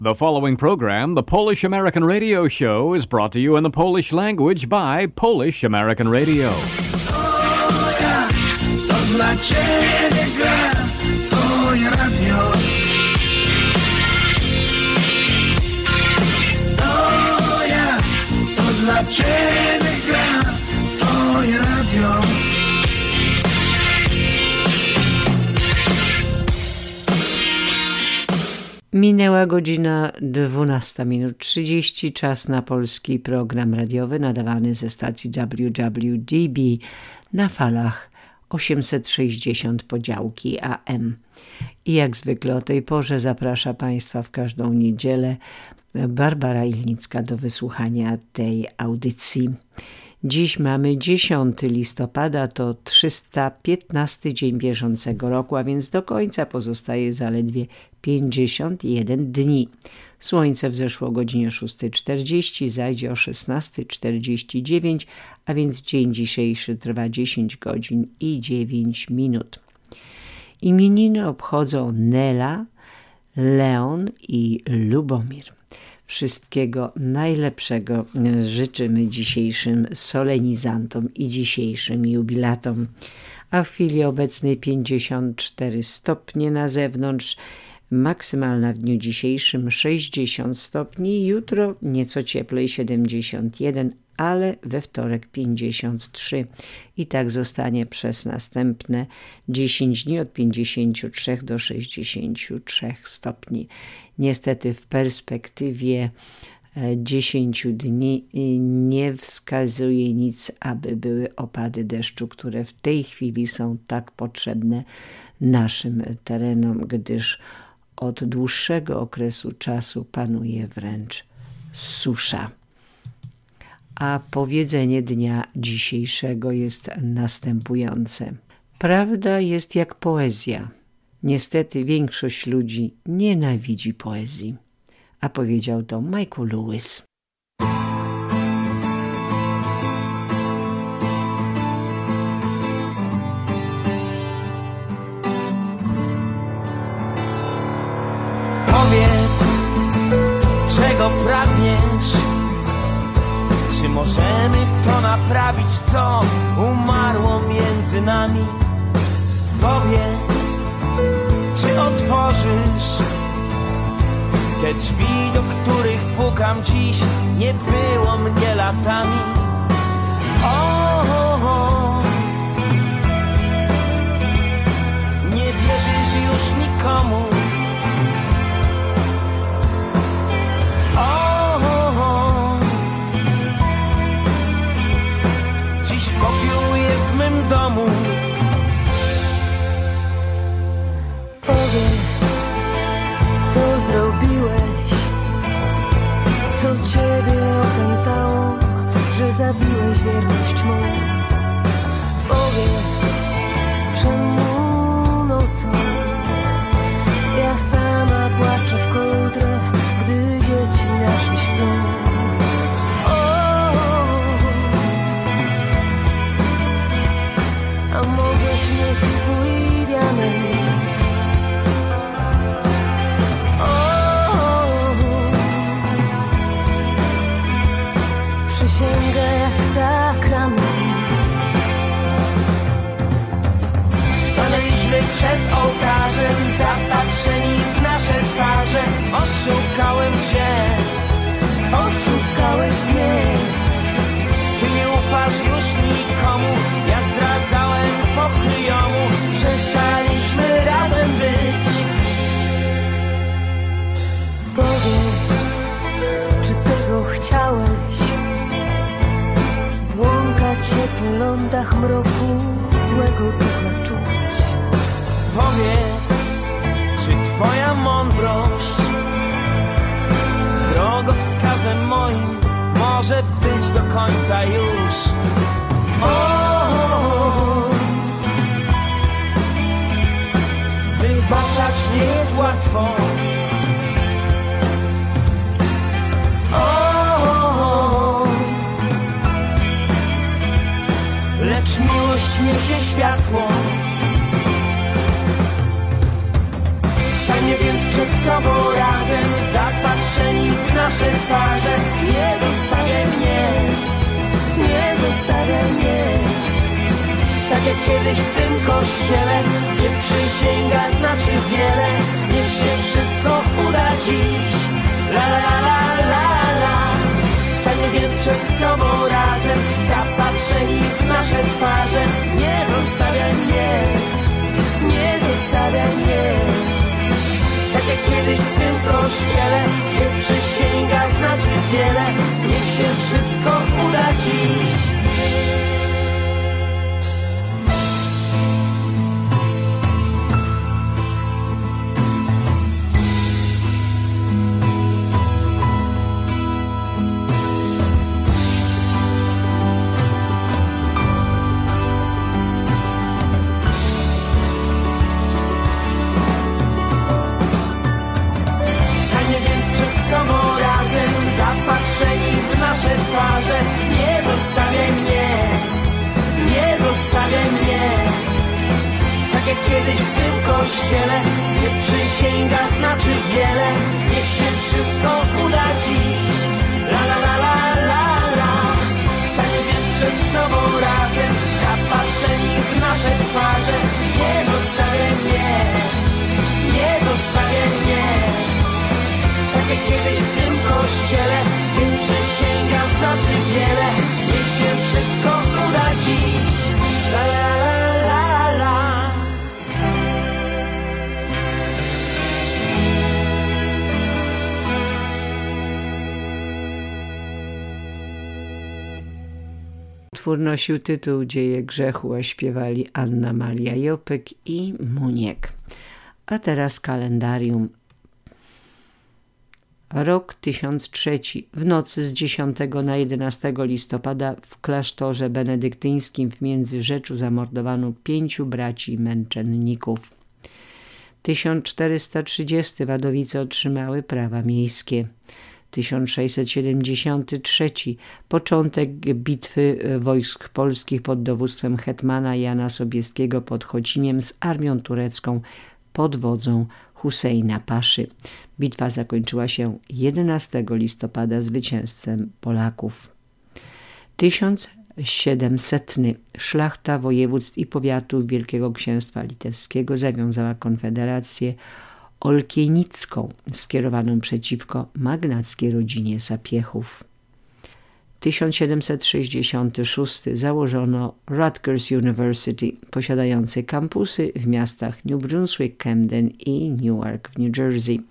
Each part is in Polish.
The following program, the Polish American Radio Show, is brought to you in the Polish language by Polish American Radio. O ja, to dla Ciebie gra Twoje radio. To ja, to dla Ciebie gra Twoje radio. Minęła godzina 12:30, czas na polski program radiowy nadawany ze stacji WWDB na falach 860 podziałki AM. I jak zwykle o tej porze zaprasza Państwa w każdą niedzielę Barbara Ilnicka do wysłuchania tej audycji. Dziś mamy 10 listopada, to 315 dzień bieżącego roku, a więc do końca pozostaje zaledwie 51 dni. Słońce wzeszło o godzinie 6:40, zajdzie o 16:49, a więc dzień dzisiejszy trwa 10 godzin i 9 minut. Imieniny obchodzą Nela, Leon i Lubomir. Wszystkiego najlepszego życzymy dzisiejszym solenizantom i dzisiejszym jubilatom. A w chwili obecnej 54 stopnie na zewnątrz, maksymalna w dniu dzisiejszym 60 stopni, jutro nieco cieplej 71, ale we wtorek 53. I tak zostanie przez następne 10 dni od 53 do 63 stopni. Niestety w perspektywie 10 dni nie wskazuje nic, aby były opady deszczu, które w tej chwili są tak potrzebne naszym terenom, gdyż od dłuższego okresu czasu panuje wręcz susza. A powiedzenie dnia dzisiejszego jest następujące. Prawda jest jak poezja. Niestety większość ludzi nienawidzi poezji. A powiedział to Michael Lewis. Powiedz, czego pragniesz? Czy możemy to naprawić, co umarło między nami? Powiedz, czy otworzysz te drzwi, do których pukam dziś? Nie było mnie latami. Nie wierzysz już nikomu. Dziś popiół jest w mym domu. Powiedz, co zrobiłeś, co ciebie opętało, że zabiłeś wierność mą. Powiedz, czemu nocą ja sama płaczę w kołdrę, gdy dzieci nasze śpią. A mogłeś mieć swój diament. Przysięgę jak sakrament. Stanęliśmy przed ołtarzem, zapatrzeni w nasze twarze. Oszukałem cię, Oszukałeś mnie. ty nie ufasz już nikomu. Ja zdradzałem pokryjomu. Przestaliśmy razem być. Powiedz, czy tego chciałeś? Błąkać się po lądach mroku, złego ducha czuć. Powiedz, czy twoja mądrość drogowskazem moim może być do końca już? Wybaczać nie jest łatwo. Lecz miłość niesie światło. Stańmy więc przed sobą razem, zapatrzeni nasze twarze. Nie zostawiaj mnie, nie zostawiaj mnie. Tak jak kiedyś w tym kościele, gdzie przysięga znaczy wiele. Niech się wszystko uda dziś. La la la la la. Stańmy więc przed sobą razem, zapatrzeni w nasze twarze. Nie zostawiaj mnie, nie zostawiaj mnie. Tak jak kiedyś w tym kościele, gdzie przysięga znaczy wiele. Niech się wszystko uda dziś. Zapatrzeni w nasze twarze. Nie zostawiaj mnie, nie zostawiaj mnie. Tak jak kiedyś w tym kościele, gdzie przysięga znaczy wiele. Niech się wszystko uda dziś. La la la la la la. Stańmy więc przed sobą razem, zapatrzeni w nasze twarze. Nie zostawiaj mnie, nie zostawiaj mnie. Tak jak kiedyś w tym kościele, gdzie przysięga znaczy wiele. Niech się wszystko uda dziś. La la la la la. Utwór nosił tytuł Dzieje grzechu, a śpiewali Anna Maria Jopek i Muniek. A teraz kalendarium. Rok 1003. W nocy z 10 na 11 listopada w klasztorze benedyktyńskim w Międzyrzeczu zamordowano 5 braci męczenników. 1430. Wadowice otrzymały prawa miejskie. 1673. Początek bitwy wojsk polskich pod dowództwem hetmana Jana Sobieskiego pod Chociniem z armią turecką pod wodzą Husejna Paszy. Bitwa zakończyła się 11 listopada zwycięstwem Polaków. 1700. Szlachta województw i powiatów Wielkiego Księstwa Litewskiego zawiązała konfederację olkienicką skierowaną przeciwko magnackiej rodzinie Sapiehów. 1766 założono Rutgers University, posiadający kampusy w miastach New Brunswick, Camden i Newark w New Jersey.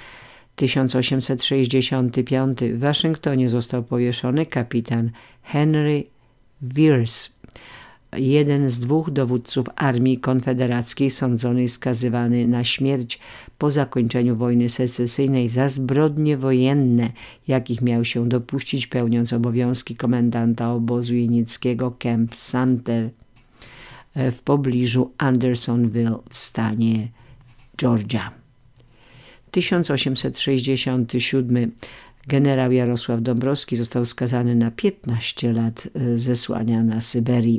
1865 w Waszyngtonie został powieszony kapitan Henry Wirz, jeden z 2 dowódców armii konfederackiej sądzony i skazywany na śmierć po zakończeniu wojny secesyjnej za zbrodnie wojenne, jakich miał się dopuścić pełniąc obowiązki komendanta obozu jenickiego Camp Sumter w pobliżu Andersonville w stanie Georgia. 1867 generał Jarosław Dąbrowski został skazany na 15 lat zesłania na Syberii.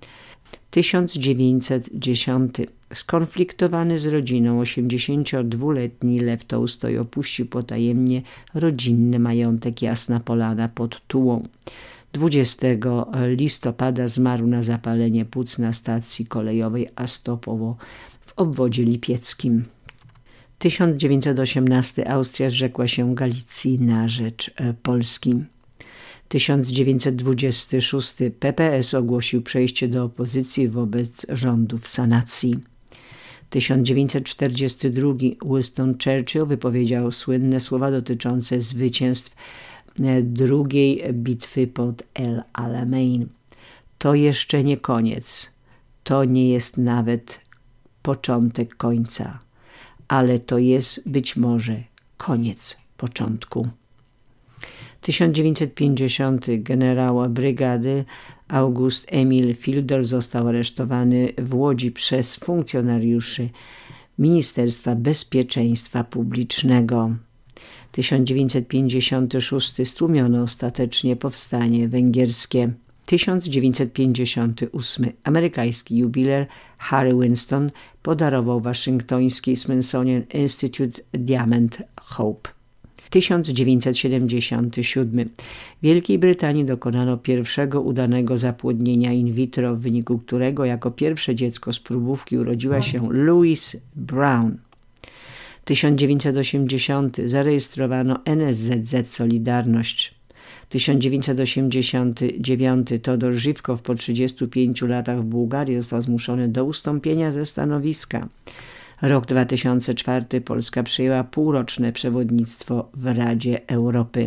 1910. Skonfliktowany z rodziną 82-letni Lew Tołstoj opuścił potajemnie rodzinny majątek Jasna Polana pod Tułą. 20 listopada zmarł na zapalenie płuc na stacji kolejowej Astopowo w obwodzie lipieckim. 1918. Austria zrzekła się Galicji na rzecz Polski. 1926. PPS ogłosił przejście do opozycji wobec rządów sanacji. 1942. Winston Churchill wypowiedział słynne słowa dotyczące zwycięstw drugiej bitwy pod El Alamein. To jeszcze nie koniec. To nie jest nawet początek końca. Ale to jest być może koniec początku. 1950. Generał brygady August Emil Fildor został aresztowany w Łodzi przez funkcjonariuszy Ministerstwa Bezpieczeństwa Publicznego. 1956. Stłumiono ostatecznie powstanie węgierskie. 1958. Amerykański jubiler Harry Winston podarował waszyngtoński Smithsonian Institute Diamond Hope. 1977. W Wielkiej Brytanii dokonano pierwszego udanego zapłodnienia in vitro, w wyniku którego jako pierwsze dziecko z próbówki urodziła się Louise Brown. 1980. Zarejestrowano NSZZ Solidarność. 1989. Todor Żywkow po 35 latach w Bułgarii został zmuszony do ustąpienia ze stanowiska. Rok 2004. Polska przejęła półroczne przewodnictwo w Radzie Europy.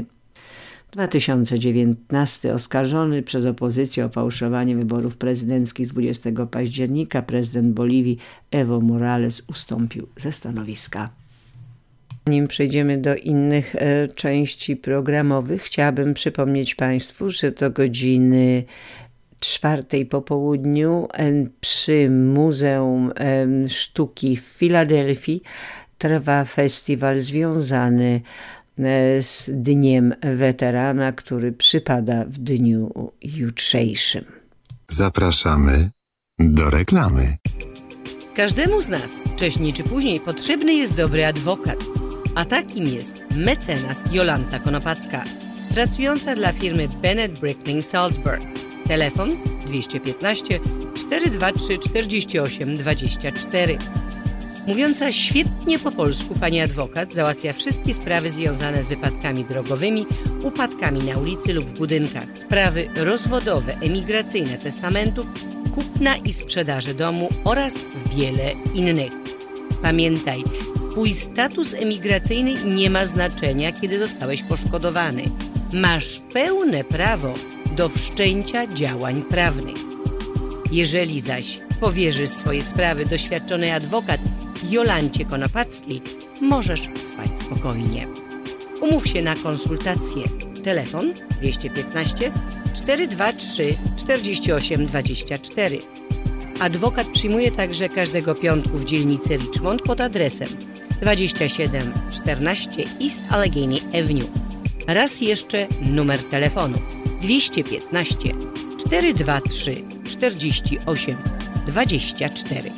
2019. Oskarżony przez opozycję o fałszowanie wyborów prezydenckich z 20 października prezydent Boliwii Evo Morales ustąpił ze stanowiska. Nim przejdziemy do innych części programowych, chciałabym przypomnieć Państwu, że do godziny 4 po południu przy Muzeum Sztuki w Filadelfii trwa festiwal związany z Dniem Weterana, który przypada w dniu jutrzejszym. Zapraszamy do reklamy. Każdemu z nas wcześniej czy później potrzebny jest dobry adwokat. A takim jest mecenas Jolanta Konopacka, pracująca dla firmy Bennett Brickling Salzburg. Telefon 215 423 48 24. Mówiąca świetnie po polsku pani adwokat załatwia wszystkie sprawy związane z wypadkami drogowymi, upadkami na ulicy lub w budynkach, sprawy rozwodowe, emigracyjne, testamentów, kupna i sprzedaży domu oraz wiele innych. Pamiętaj, twój status emigracyjny nie ma znaczenia, kiedy zostałeś poszkodowany. Masz pełne prawo do wszczęcia działań prawnych. Jeżeli zaś powierzysz swoje sprawy doświadczonej adwokat Jolancie Konopackiej, możesz spać spokojnie. Umów się na konsultację. Telefon 215 423 48 24. Adwokat przyjmuje także każdego piątku w dzielnicy Richmond pod adresem 2714 East Allegheny Avenue. Raz jeszcze numer telefonu 215 423 48 24.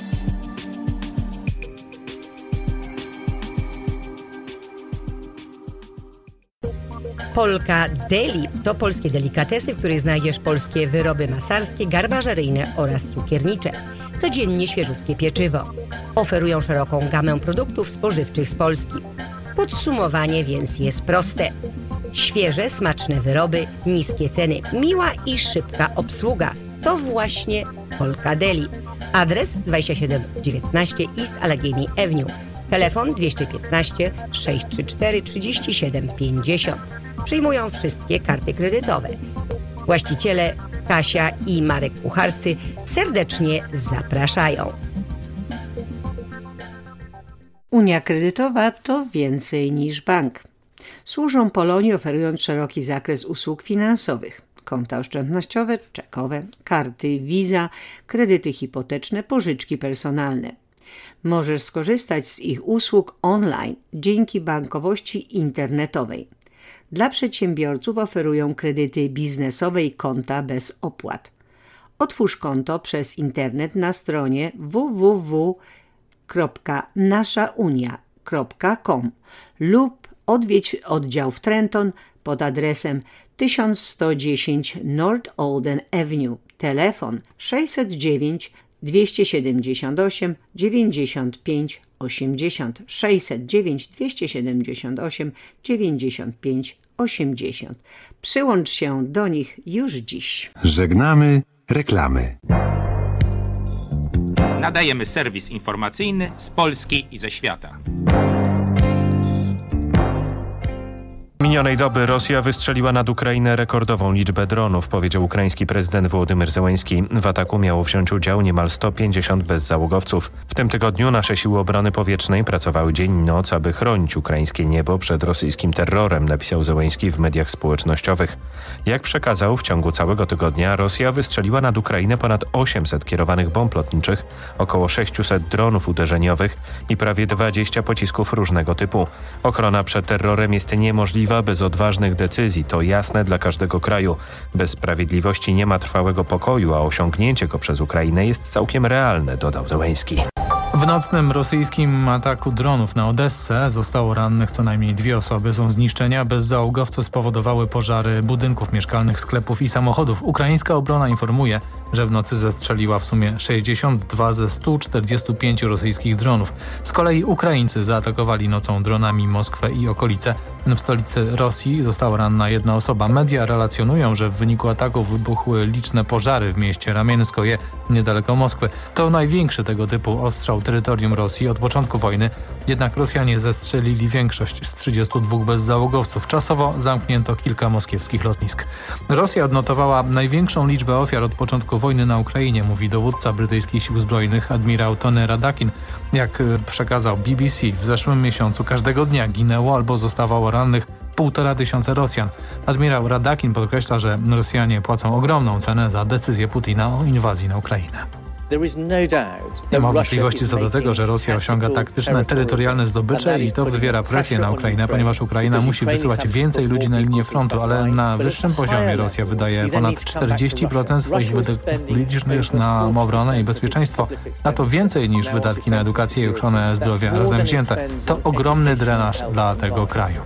Polka Deli to polskie delikatesy, w których znajdziesz polskie wyroby masarskie, garbarzeryjne oraz cukiernicze. Codziennie świeżutkie pieczywo. Oferują szeroką gamę produktów spożywczych z Polski. Podsumowanie więc jest proste. Świeże, smaczne wyroby, niskie ceny, miła i szybka obsługa. To właśnie Polka Deli. Adres 2719 East Allegheny Avenue. Telefon 215 634 37 50. Przyjmują wszystkie karty kredytowe. Właściciele Kasia i Marek Kucharscy serdecznie zapraszają. Unia Kredytowa to więcej niż bank. Służą Polonii, oferując szeroki zakres usług finansowych. Konta oszczędnościowe, czekowe, karty Visa, kredyty hipoteczne, pożyczki personalne. Możesz skorzystać z ich usług online dzięki bankowości internetowej. Dla przedsiębiorców oferują kredyty biznesowe i konta bez opłat. Otwórz konto przez internet na stronie www.naszaunia.com lub odwiedź oddział w Trenton pod adresem 1110 North Olden Avenue. Telefon 609 278 95 80 609 278 95 80. Przyłącz się do nich już dziś. Żegnamy reklamy. Nadajemy serwis informacyjny z Polski i ze świata. Minionej doby Rosja wystrzeliła nad Ukrainę rekordową liczbę dronów, powiedział ukraiński prezydent Wołodymyr Zełenski. W ataku miało wziąć udział niemal 150 bezzałogowców. W tym tygodniu nasze siły obrony powietrznej pracowały dzień i noc, aby chronić ukraińskie niebo przed rosyjskim terrorem, napisał Zełenski w mediach społecznościowych. Jak przekazał, w ciągu całego tygodnia Rosja wystrzeliła nad Ukrainę ponad 800 kierowanych bomb lotniczych, około 600 dronów uderzeniowych i prawie 20 pocisków różnego typu. Ochrona przed terrorem jest niemożliwa bez odważnych decyzji. To jasne dla każdego kraju. Bez sprawiedliwości nie ma trwałego pokoju, a osiągnięcie go przez Ukrainę jest całkiem realne, dodał Zełenski. W nocnym rosyjskim ataku dronów na Odessę zostało rannych co najmniej 2 osoby. Są zniszczenia bezzałogowce spowodowały pożary budynków mieszkalnych, sklepów i samochodów. Ukraińska obrona informuje, że w nocy zestrzeliła w sumie 62 ze 145 rosyjskich dronów. Z kolei Ukraińcy zaatakowali nocą dronami Moskwę i okolice. W stolicy Rosji została ranna 1 osoba. Media relacjonują, że w wyniku ataku wybuchły liczne pożary w mieście Ramienskoje niedaleko Moskwy. To największy tego typu ostrzał terytorium Rosji od początku wojny. Jednak Rosjanie zestrzelili większość z 32 bezzałogowców. Czasowo zamknięto kilka moskiewskich lotnisk. Rosja odnotowała największą liczbę ofiar od początku wojny na Ukrainie, mówi dowódca brytyjskich sił zbrojnych admirał Tony Radakin. Jak przekazał BBC, w zeszłym miesiącu każdego dnia ginęło albo zostawało rannych 1500 Rosjan. Admirał Radakin podkreśla, że Rosjanie płacą ogromną cenę za decyzję Putina o inwazji na Ukrainę. Nie ma wątpliwości co do tego, że Rosja osiąga taktyczne, terytorialne zdobycze i to wywiera presję na Ukrainę, ponieważ Ukraina musi wysyłać więcej ludzi na linię frontu, ale na wyższym poziomie Rosja wydaje ponad 40% swoich wydatków publicznych na obronę i bezpieczeństwo, a to więcej niż wydatki na edukację i ochronę zdrowia razem wzięte. To ogromny drenaż dla tego kraju.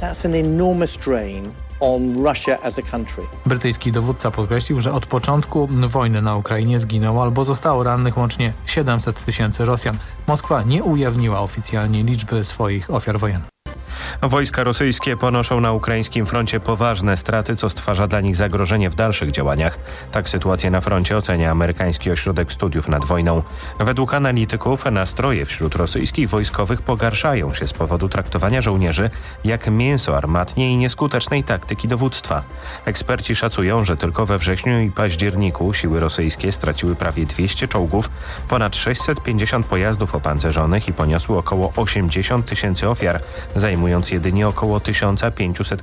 Brytyjski dowódca podkreślił, że od początku wojny na Ukrainie zginęło albo zostało rannych łącznie 700 000 Rosjan. Moskwa nie ujawniła oficjalnie liczby swoich ofiar wojennych. Wojska rosyjskie ponoszą na ukraińskim froncie poważne straty, co stwarza dla nich zagrożenie w dalszych działaniach. Tak sytuację na froncie ocenia amerykański ośrodek studiów nad wojną. Według analityków nastroje wśród rosyjskich wojskowych pogarszają się z powodu traktowania żołnierzy jak mięso armatnie i nieskutecznej taktyki dowództwa. Eksperci szacują, że tylko we wrześniu i październiku siły rosyjskie straciły prawie 200 czołgów, ponad 650 pojazdów opancerzonych i poniosły około 80 000 ofiar, zajmując jedynie około 1500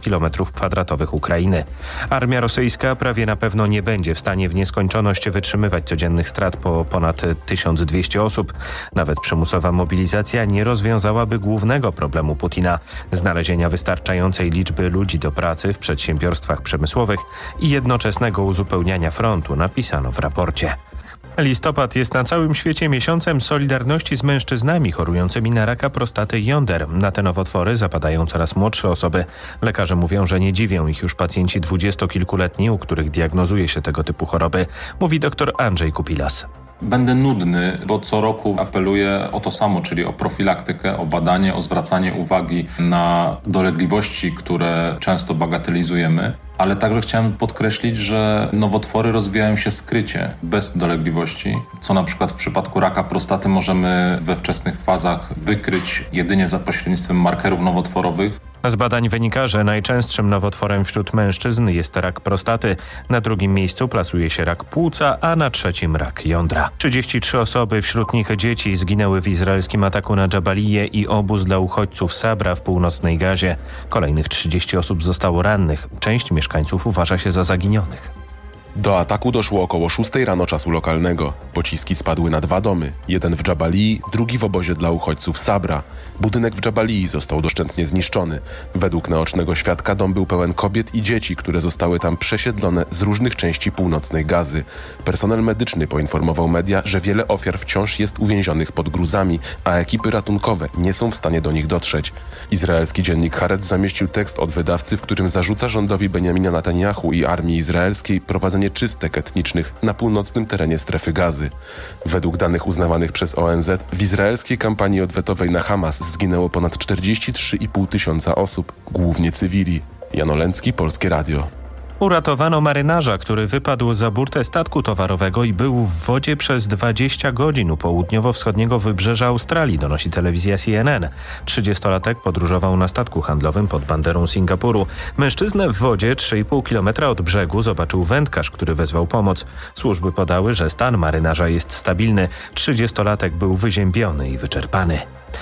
km² Ukrainy. Armia rosyjska prawie na pewno nie będzie w stanie w nieskończoność wytrzymywać codziennych strat po ponad 1200 osób. Nawet przymusowa mobilizacja nie rozwiązałaby głównego problemu Putina – znalezienia wystarczającej liczby ludzi do pracy w przedsiębiorstwach przemysłowych i jednoczesnego uzupełniania frontu, napisano w raporcie. Listopad jest na całym świecie miesiącem solidarności z mężczyznami chorującymi na raka prostaty jąder. Na te nowotwory zapadają coraz młodsze osoby. Lekarze mówią, że nie dziwią ich już pacjenci 20-kilkuletni, u których diagnozuje się tego typu choroby, mówi dr Andrzej Kupilas. Będę nudny, bo co roku apeluję o to samo, czyli o profilaktykę, o badanie, o zwracanie uwagi na dolegliwości, które często bagatelizujemy. Ale także chciałem podkreślić, że nowotwory rozwijają się skrycie, bez dolegliwości, co na przykład w przypadku raka prostaty możemy we wczesnych fazach wykryć jedynie za pośrednictwem markerów nowotworowych. Z badań wynika, że najczęstszym nowotworem wśród mężczyzn jest rak prostaty. Na drugim miejscu plasuje się rak płuca, a na trzecim rak jądra. 33 osoby, wśród nich dzieci, zginęły w izraelskim ataku na Dżabaliję i obóz dla uchodźców Sabra w północnej Gazie. Kolejnych 30 osób zostało rannych. Część mieszkańców uważa się za zaginionych. Do ataku doszło około 6 rano czasu lokalnego. Pociski spadły na 2 domy. Jeden w Dżabalii, drugi w obozie dla uchodźców Sabra. Budynek w Dżabalii został doszczętnie zniszczony. Według naocznego świadka dom był pełen kobiet i dzieci, które zostały tam przesiedlone z różnych części północnej Gazy. Personel medyczny poinformował media, że wiele ofiar wciąż jest uwięzionych pod gruzami, a ekipy ratunkowe nie są w stanie do nich dotrzeć. Izraelski dziennik Haaretz zamieścił tekst od wydawcy, w którym zarzuca rządowi Benjamina Netanyahu i armii izraelskiej prowadzenie czystek etnicznych na północnym terenie strefy Gazy. Według danych uznawanych przez ONZ w izraelskiej kampanii odwetowej na Hamas zginęło ponad 43,5 tysiąca osób, głównie cywili. Jan Olęcki, Polskie Radio. Uratowano marynarza, który wypadł za burtę statku towarowego i był w wodzie przez 20 godzin u południowo-wschodniego wybrzeża Australii, donosi telewizja CNN. 30-latek podróżował na statku handlowym pod banderą Singapuru. Mężczyznę w wodzie 3,5 kilometra od brzegu zobaczył wędkarz, który wezwał pomoc. Służby podały, że stan marynarza jest stabilny. 30-latek był wyziębiony i wyczerpany.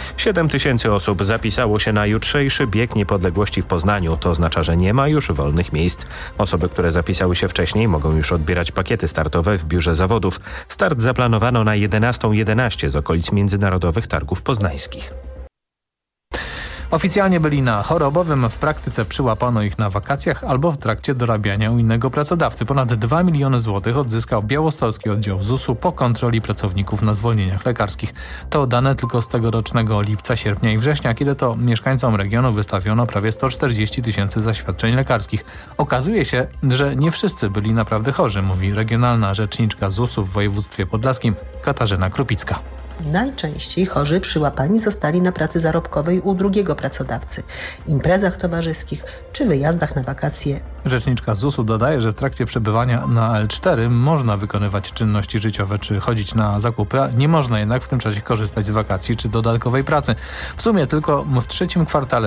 7 000 osób zapisało się na jutrzejszy bieg niepodległości w Poznaniu. To oznacza, że nie ma już wolnych miejsc. Osoby, które zapisały się wcześniej, mogą już odbierać pakiety startowe w biurze zawodów. Start zaplanowano na 11:11 z okolic Międzynarodowych Targów Poznańskich. Oficjalnie byli na chorobowym, w praktyce przyłapano ich na wakacjach albo w trakcie dorabiania u innego pracodawcy. Ponad 2 miliony złotych odzyskał białostocki oddział ZUS-u po kontroli pracowników na zwolnieniach lekarskich. To dane tylko z tegorocznego lipca, sierpnia i września, kiedy to mieszkańcom regionu wystawiono prawie 140 000 zaświadczeń lekarskich. Okazuje się, że nie wszyscy byli naprawdę chorzy, mówi regionalna rzeczniczka ZUS-u w województwie podlaskim Katarzyna Krupicka. Najczęściej chorzy przyłapani zostali na pracy zarobkowej u drugiego pracodawcy, imprezach towarzyskich czy wyjazdach na wakacje. Rzeczniczka ZUS-u dodaje, że w trakcie przebywania na L4 można wykonywać czynności życiowe czy chodzić na zakupy, a nie można jednak w tym czasie korzystać z wakacji czy dodatkowej pracy. W sumie tylko w trzecim kwartale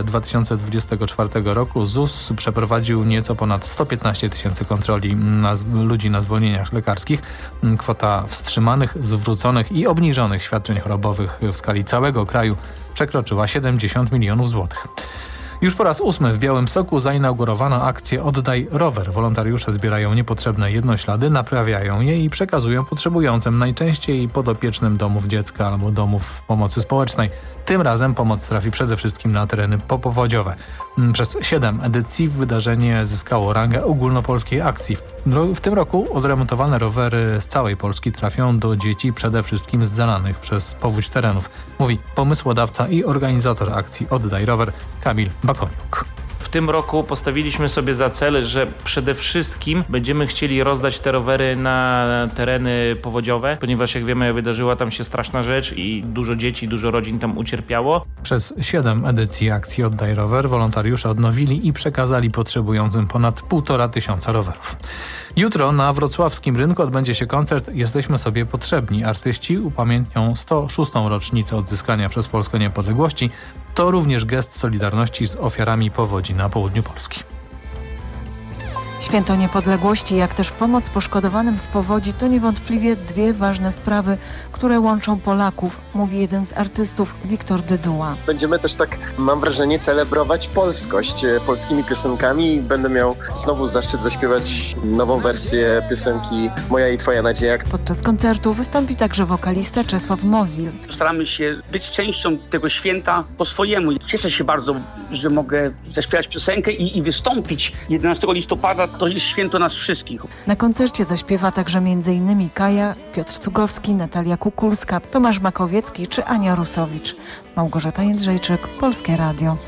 2024 roku ZUS przeprowadził nieco ponad 115 000 kontroli ludzi na zwolnieniach lekarskich. Kwota wstrzymanych, zwróconych i obniżonych świadczeń chorobowych w skali całego kraju przekroczyła 70 milionów złotych. Już po raz 8 w Białymstoku zainaugurowano akcję Oddaj rower. Wolontariusze zbierają niepotrzebne jednoślady, naprawiają je i przekazują potrzebującym, najczęściej podopiecznym domów dziecka albo domów pomocy społecznej. Tym razem pomoc trafi przede wszystkim na tereny popowodziowe. Przez 7 edycji wydarzenie zyskało rangę ogólnopolskiej akcji. W tym roku odremontowane rowery z całej Polski trafią do dzieci przede wszystkim z zalanych przez powódź terenów, mówi pomysłodawca i organizator akcji Oddaj rower Kamil Bakoniuk. W tym roku postawiliśmy sobie za cel, że przede wszystkim będziemy chcieli rozdać te rowery na tereny powodziowe, ponieważ jak wiemy wydarzyła tam się straszna rzecz i dużo dzieci, dużo rodzin tam ucierpiało. Przez 7 edycji akcji Oddaj rower wolontariusze odnowili i przekazali potrzebującym ponad 1500 rowerów. Jutro na wrocławskim rynku odbędzie się koncert Jesteśmy sobie potrzebni. Artyści upamiętnią 106. rocznicę odzyskania przez Polskę niepodległości. To również gest solidarności z ofiarami powodzi na południu Polski. Święto Niepodległości, jak też pomoc poszkodowanym w powodzi to niewątpliwie dwie ważne sprawy, które łączą Polaków, mówi jeden z artystów, Wiktor Dyduła. Będziemy też tak, mam wrażenie, celebrować polskość polskimi piosenkami. Będę miał znowu zaszczyt zaśpiewać nową wersję piosenki Moja i Twoja nadzieja. Podczas koncertu wystąpi także wokalista Czesław Mozil. Staramy się być częścią tego święta po swojemu. Cieszę się bardzo, że mogę zaśpiewać piosenkę i wystąpić 11 listopada. To jest święto nas wszystkich. Na koncercie zaśpiewa także m.in. Kaja, Piotr Cugowski, Natalia Kukulska, Tomasz Makowiecki czy Ania Rusowicz. Małgorzata Jędrzejczyk, Polskie Radio.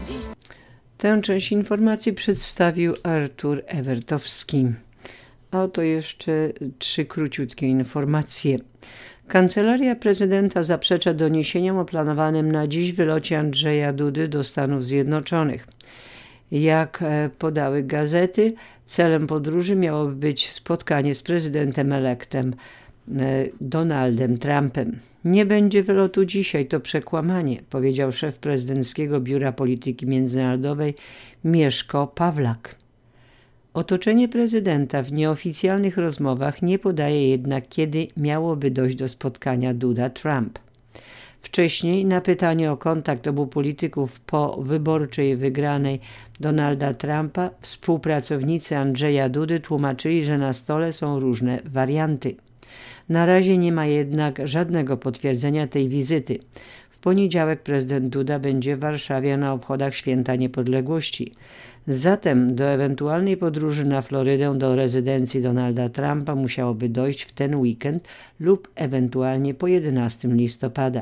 Tę część informacji przedstawił Artur Ewertowski. A oto jeszcze 3 króciutkie informacje. Kancelaria prezydenta zaprzecza doniesieniom o planowanym na dziś wylocie Andrzeja Dudy do Stanów Zjednoczonych. Jak podały gazety, celem podróży miało być spotkanie z prezydentem-elektem Donaldem Trumpem. Nie będzie wylotu dzisiaj, to przekłamanie, powiedział szef prezydenckiego Biura Polityki Międzynarodowej Mieszko Pawlak. Otoczenie prezydenta w nieoficjalnych rozmowach nie podaje jednak, kiedy miałoby dojść do spotkania Duda-Trump. Wcześniej na pytanie o kontakt obu polityków po wyborczej wygranej Donalda Trumpa współpracownicy Andrzeja Dudy tłumaczyli, że na stole są różne warianty. Na razie nie ma jednak żadnego potwierdzenia tej wizyty. W poniedziałek prezydent Duda będzie w Warszawie na obchodach Święta Niepodległości. Zatem do ewentualnej podróży na Florydę do rezydencji Donalda Trumpa musiałoby dojść w ten weekend lub ewentualnie po 11 listopada.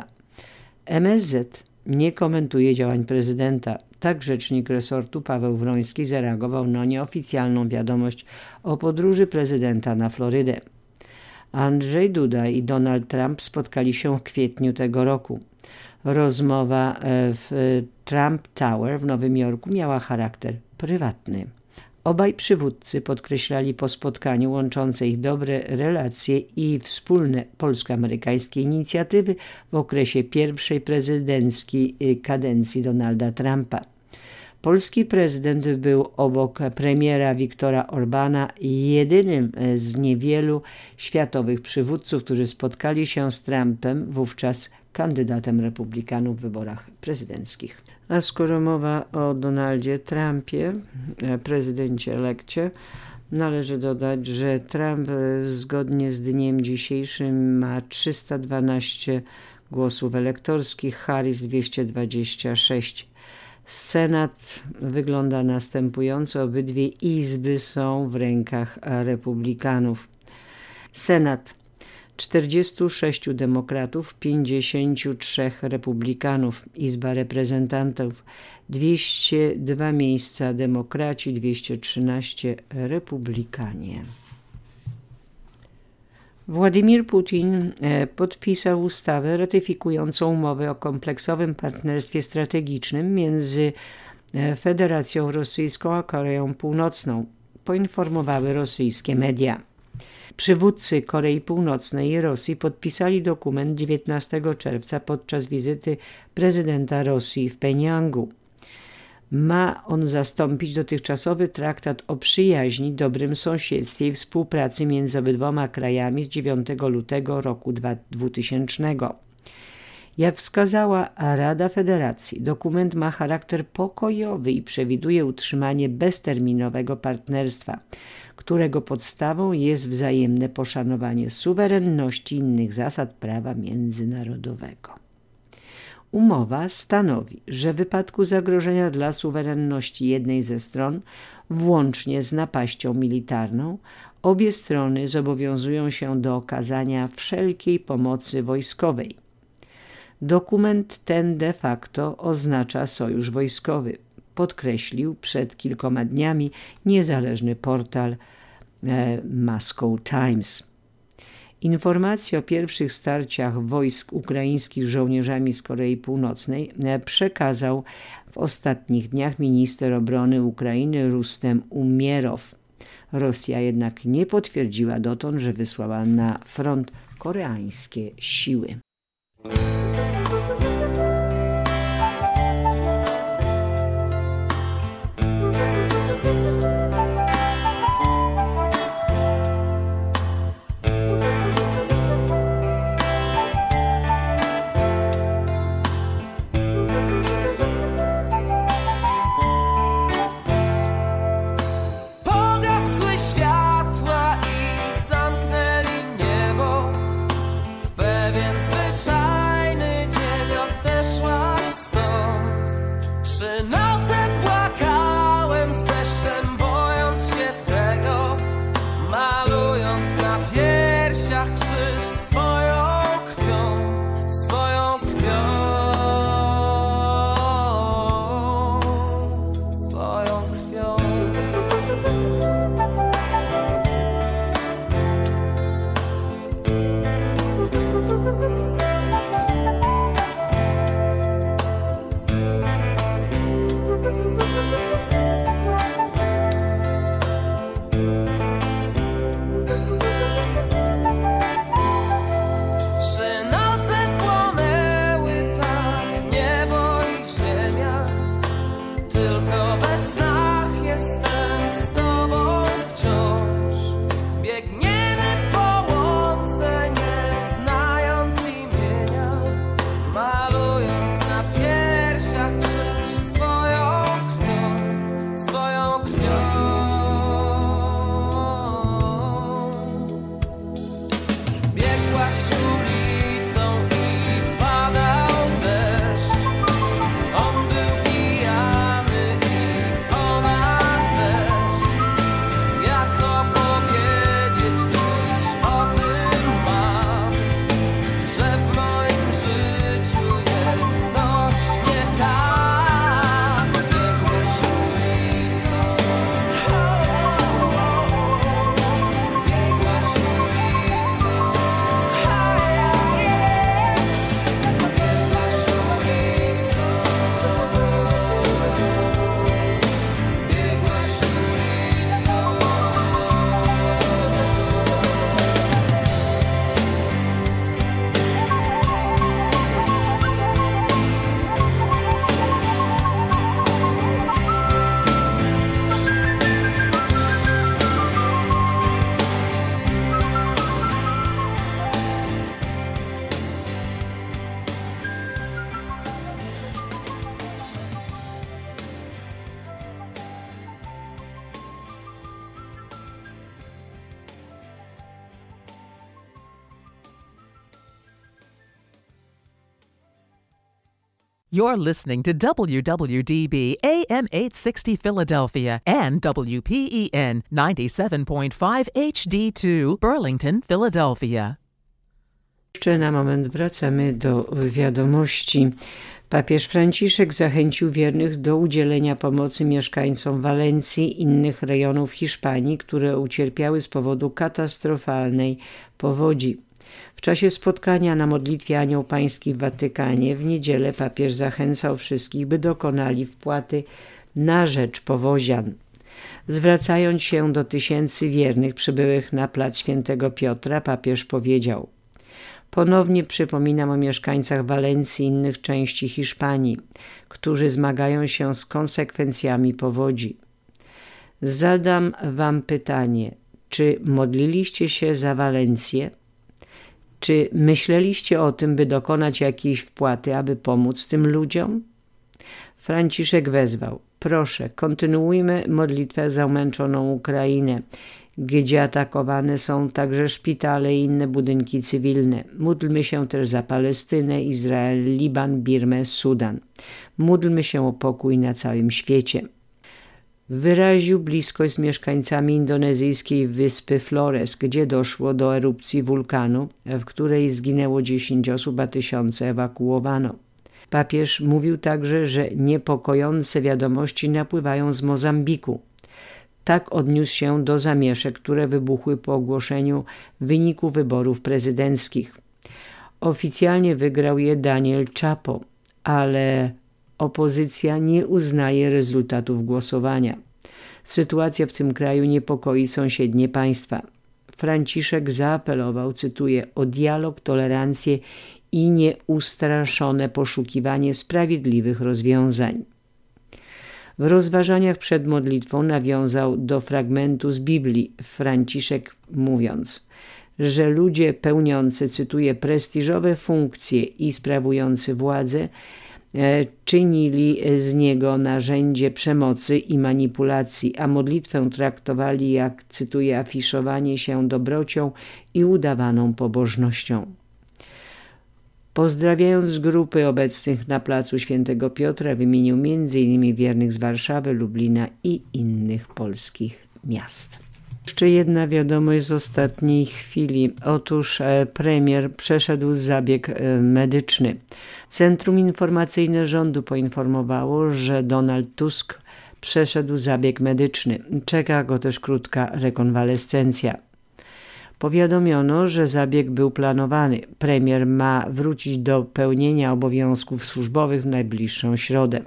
MSZ nie komentuje działań prezydenta. Tak rzecznik resortu Paweł Wroński zareagował na nieoficjalną wiadomość o podróży prezydenta na Florydę. Andrzej Duda i Donald Trump spotkali się w kwietniu tego roku. Rozmowa w Trump Tower w Nowym Jorku miała charakter prywatny. Obaj przywódcy podkreślali po spotkaniu łączące ich dobre relacje i wspólne polsko-amerykańskie inicjatywy w okresie pierwszej prezydenckiej kadencji Donalda Trumpa. Polski prezydent był obok premiera Viktora Orbana jedynym z niewielu światowych przywódców, którzy spotkali się z Trumpem, wówczas kandydatem republikanów w wyborach prezydenckich. A skoro mowa o Donaldzie Trumpie, prezydencie elekcie, należy dodać, że Trump zgodnie z dniem dzisiejszym ma 312 głosów elektorskich, Harris 226. Senat wygląda następująco. Obydwie izby są w rękach republikanów. Senat: 46 demokratów, 53 republikanów. Izba Reprezentantów: 202 miejsca demokraci, 213 republikanie. Władimir Putin podpisał ustawę ratyfikującą umowę o kompleksowym partnerstwie strategicznym między Federacją Rosyjską a Koreą Północną, poinformowały rosyjskie media. Przywódcy Korei Północnej i Rosji podpisali dokument 19 czerwca podczas wizyty prezydenta Rosji w Pjongjangu. Ma on zastąpić dotychczasowy traktat o przyjaźni, dobrym sąsiedztwie i współpracy między obydwoma krajami z 9 lutego roku 2000. Jak wskazała Rada Federacji, dokument ma charakter pokojowy i przewiduje utrzymanie bezterminowego partnerstwa, którego podstawą jest wzajemne poszanowanie suwerenności i innych zasad prawa międzynarodowego. Umowa stanowi, że w wypadku zagrożenia dla suwerenności jednej ze stron, włącznie z napaścią militarną, obie strony zobowiązują się do okazania wszelkiej pomocy wojskowej. Dokument ten de facto oznacza sojusz wojskowy, podkreślił przed kilkoma dniami niezależny portal Moscow Times. Informacje o pierwszych starciach wojsk ukraińskich z żołnierzami z Korei Północnej przekazał w ostatnich dniach minister obrony Ukrainy Rustem Umierow. Rosja jednak nie potwierdziła dotąd, że wysłała na front koreańskie siły. Zwyczajny You're listening to WWDB AM 860 Philadelphia and WPEN 97.5 HD2 Burlington, Philadelphia. Jeszcze na moment wracamy do wiadomości. Papież Franciszek zachęcił wiernych do udzielenia pomocy mieszkańcom Walencji i innych rejonów Hiszpanii, które ucierpiały z powodu katastrofalnej powodzi. W czasie spotkania na modlitwie Anioł Pański w Watykanie w niedzielę papież zachęcał wszystkich, by dokonali wpłaty na rzecz powozian. Zwracając się do tysięcy wiernych przybyłych na plac Świętego Piotra, papież powiedział: ponownie przypominam o mieszkańcach Walencji i innych części Hiszpanii, którzy zmagają się z konsekwencjami powodzi. Zadam wam pytanie, czy modliliście się za Walencję? Czy myśleliście o tym, by dokonać jakiejś wpłaty, aby pomóc tym ludziom? Franciszek wezwał: proszę, kontynuujmy modlitwę za umęczoną Ukrainę, gdzie atakowane są także szpitale i inne budynki cywilne. Módlmy się też za Palestynę, Izrael, Liban, Birmę, Sudan. Módlmy się o pokój na całym świecie. Wyraził bliskość z mieszkańcami indonezyjskiej wyspy Flores, gdzie doszło do erupcji wulkanu, w której zginęło 10 osób, a tysiące ewakuowano. Papież mówił także, że niepokojące wiadomości napływają z Mozambiku. Tak odniósł się do zamieszek, które wybuchły po ogłoszeniu wyniku wyborów prezydenckich. Oficjalnie wygrał je Daniel Chapo, ale opozycja nie uznaje rezultatów głosowania. Sytuacja w tym kraju niepokoi sąsiednie państwa. Franciszek zaapelował, cytuję, o dialog, tolerancję i nieustraszone poszukiwanie sprawiedliwych rozwiązań. W rozważaniach przed modlitwą nawiązał do fragmentu z Biblii, Franciszek mówiąc, że ludzie pełniący, cytuję, prestiżowe funkcje i sprawujący władzę czynili z niego narzędzie przemocy i manipulacji, a modlitwę traktowali jak, cytuję, afiszowanie się dobrocią i udawaną pobożnością. Pozdrawiając z grupy obecnych na placu Świętego Piotra, wymienił m.in. wiernych z Warszawy, Lublina i innych polskich miast. Jeszcze jedna wiadomość z ostatniej chwili. Otóż premier przeszedł zabieg medyczny. Centrum Informacyjne Rządu poinformowało, że Donald Tusk przeszedł zabieg medyczny. Czeka go też krótka rekonwalescencja. Powiadomiono, że zabieg był planowany. Premier ma wrócić do pełnienia obowiązków służbowych w najbliższą środę.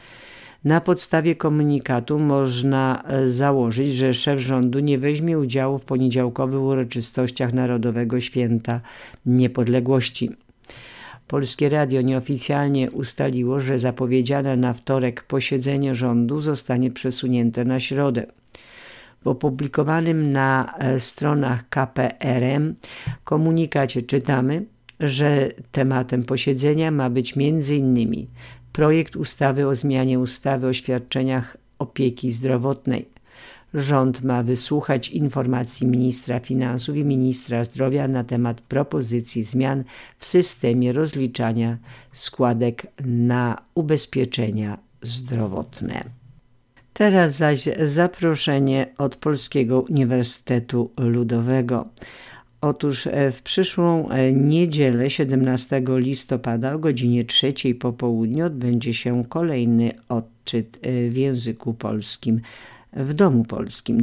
Na podstawie komunikatu można założyć, że szef rządu nie weźmie udziału w poniedziałkowych uroczystościach Narodowego Święta Niepodległości. Polskie Radio nieoficjalnie ustaliło, że zapowiedziane na wtorek posiedzenie rządu zostanie przesunięte na środę. W opublikowanym na stronach KPRM komunikacie czytamy, że tematem posiedzenia ma być m.in. projekt ustawy o zmianie ustawy o świadczeniach opieki zdrowotnej. Rząd ma wysłuchać informacji ministra finansów i ministra zdrowia na temat propozycji zmian w systemie rozliczania składek na ubezpieczenia zdrowotne. Teraz zaś zaproszenie od Polskiego Uniwersytetu Ludowego. Otóż w przyszłą niedzielę 17 listopada o godzinie 3 po południu odbędzie się kolejny odczyt w języku polskim w Domu Polskim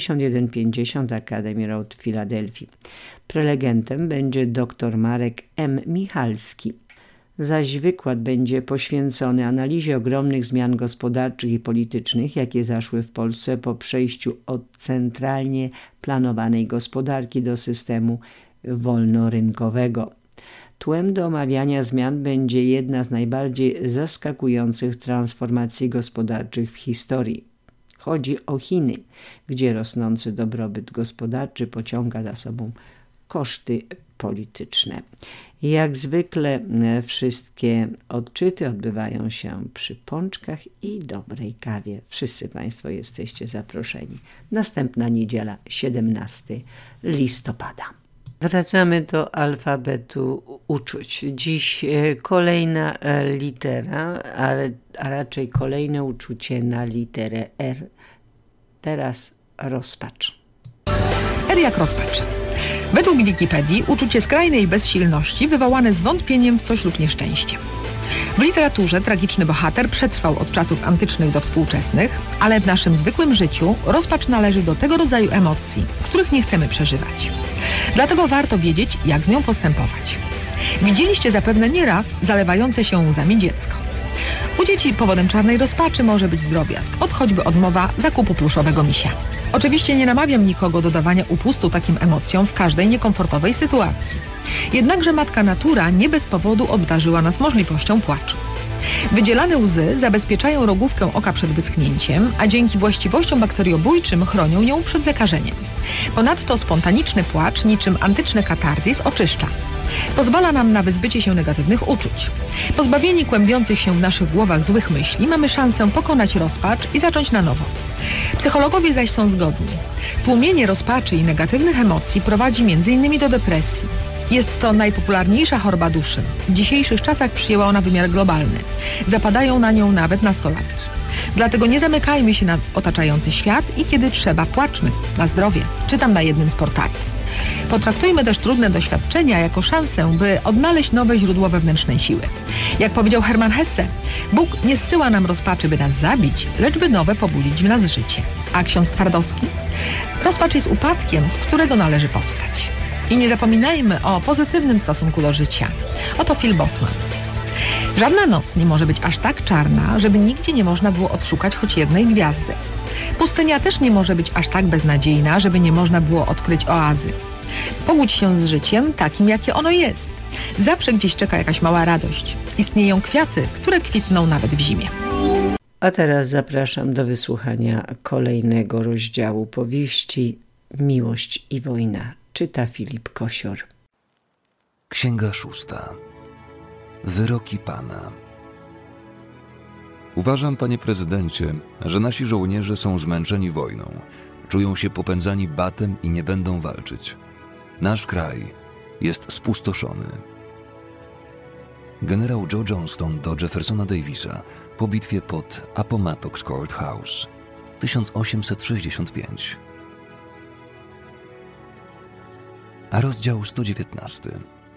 9150 Academy Road w Filadelfii. Prelegentem będzie dr Marek M. Michalski. Zaś wykład będzie poświęcony analizie ogromnych zmian gospodarczych i politycznych, jakie zaszły w Polsce po przejściu od centralnie planowanej gospodarki do systemu wolnorynkowego. Tłem do omawiania zmian będzie jedna z najbardziej zaskakujących transformacji gospodarczych w historii. Chodzi o Chiny, gdzie rosnący dobrobyt gospodarczy pociąga za sobą koszty polityczne. Jak zwykle wszystkie odczyty odbywają się przy pączkach i dobrej kawie. Wszyscy Państwo jesteście zaproszeni. Następna niedziela, 17 listopada. Wracamy do alfabetu uczuć. Dziś kolejna litera, a raczej kolejne uczucie na literę R. Teraz rozpacz. R jak rozpacz. Według Wikipedii uczucie skrajnej bezsilności wywołane zwątpieniem w coś lub nieszczęściem. W literaturze tragiczny bohater przetrwał od czasów antycznych do współczesnych, ale w naszym zwykłym życiu rozpacz należy do tego rodzaju emocji, których nie chcemy przeżywać. Dlatego warto wiedzieć, jak z nią postępować. Widzieliście zapewne nieraz zalewające się łzami dziecko. U dzieci powodem czarnej rozpaczy może być drobiazg, choćby odmowa zakupu pluszowego misia. Oczywiście nie namawiam nikogo do dawania upustu takim emocjom w każdej niekomfortowej sytuacji. Jednakże matka natura nie bez powodu obdarzyła nas możliwością płaczu. Wydzielane łzy zabezpieczają rogówkę oka przed wyschnięciem, a dzięki właściwościom bakteriobójczym chronią ją przed zakażeniem. Ponadto spontaniczny płacz, niczym antyczny katarzis, oczyszcza. Pozwala nam na wyzbycie się negatywnych uczuć. Pozbawieni kłębiących się w naszych głowach złych myśli, mamy szansę pokonać rozpacz i zacząć na nowo. Psychologowie zaś są zgodni. Tłumienie rozpaczy i negatywnych emocji prowadzi m.in. do depresji. Jest to najpopularniejsza choroba duszy. W dzisiejszych czasach przyjęła ona wymiar globalny. Zapadają na nią nawet nastolatki. Dlatego nie zamykajmy się na otaczający świat i kiedy trzeba, płaczmy na zdrowie. Czytam na jednym z portali. Potraktujmy też trudne doświadczenia jako szansę, by odnaleźć nowe źródło wewnętrznej siły. Jak powiedział Hermann Hesse, Bóg nie zsyła nam rozpaczy, by nas zabić, lecz by nowe pobudzić w nas życie. A ksiądz Twardowski? Rozpacz jest upadkiem, z którego należy powstać. I nie zapominajmy o pozytywnym stosunku do życia. Oto Phil Bosmans. Żadna noc nie może być aż tak czarna, żeby nigdzie nie można było odszukać choć jednej gwiazdy. Pustynia też nie może być aż tak beznadziejna, żeby nie można było odkryć oazy. Pogódź się z życiem takim, jakie ono jest. Zawsze gdzieś czeka jakaś mała radość. Istnieją kwiaty, które kwitną nawet w zimie. A teraz zapraszam do wysłuchania kolejnego rozdziału powieści Miłość i wojna. Czyta Filip Kosior. Księga 6. Wyroki Pana. Uważam, panie prezydencie, że nasi żołnierze są zmęczeni wojną. Czują się popędzani batem i nie będą walczyć. Nasz kraj jest spustoszony. Generał Joe Johnston do Jeffersona Davisa po bitwie pod Appomattox Court House 1865. A rozdział 119.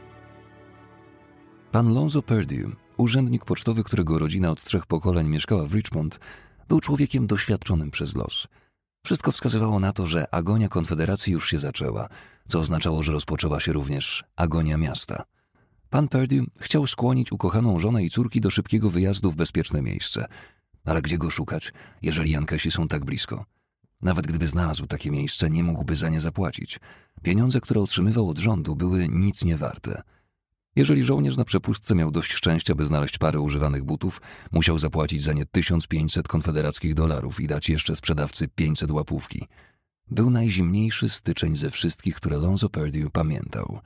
Pan Lonzo Perdue, urzędnik pocztowy, którego rodzina od 3 pokoleń mieszkała w Richmond, był człowiekiem doświadczonym przez los. Wszystko wskazywało na to, że agonia Konfederacji już się zaczęła, co oznaczało, że rozpoczęła się również agonia miasta. Pan Perdue chciał skłonić ukochaną żonę i córki do szybkiego wyjazdu w bezpieczne miejsce. Ale gdzie go szukać, jeżeli Jankesi są tak blisko? Nawet gdyby znalazł takie miejsce, nie mógłby za nie zapłacić. Pieniądze, które otrzymywał od rządu, były nic nie warte. Jeżeli żołnierz na przepustce miał dość szczęścia, by znaleźć parę używanych butów, musiał zapłacić za nie 1500 konfederackich dolarów i dać jeszcze sprzedawcy 500 łapówki. Był najzimniejszy styczeń ze wszystkich, które Lonzo Perdue pamiętał.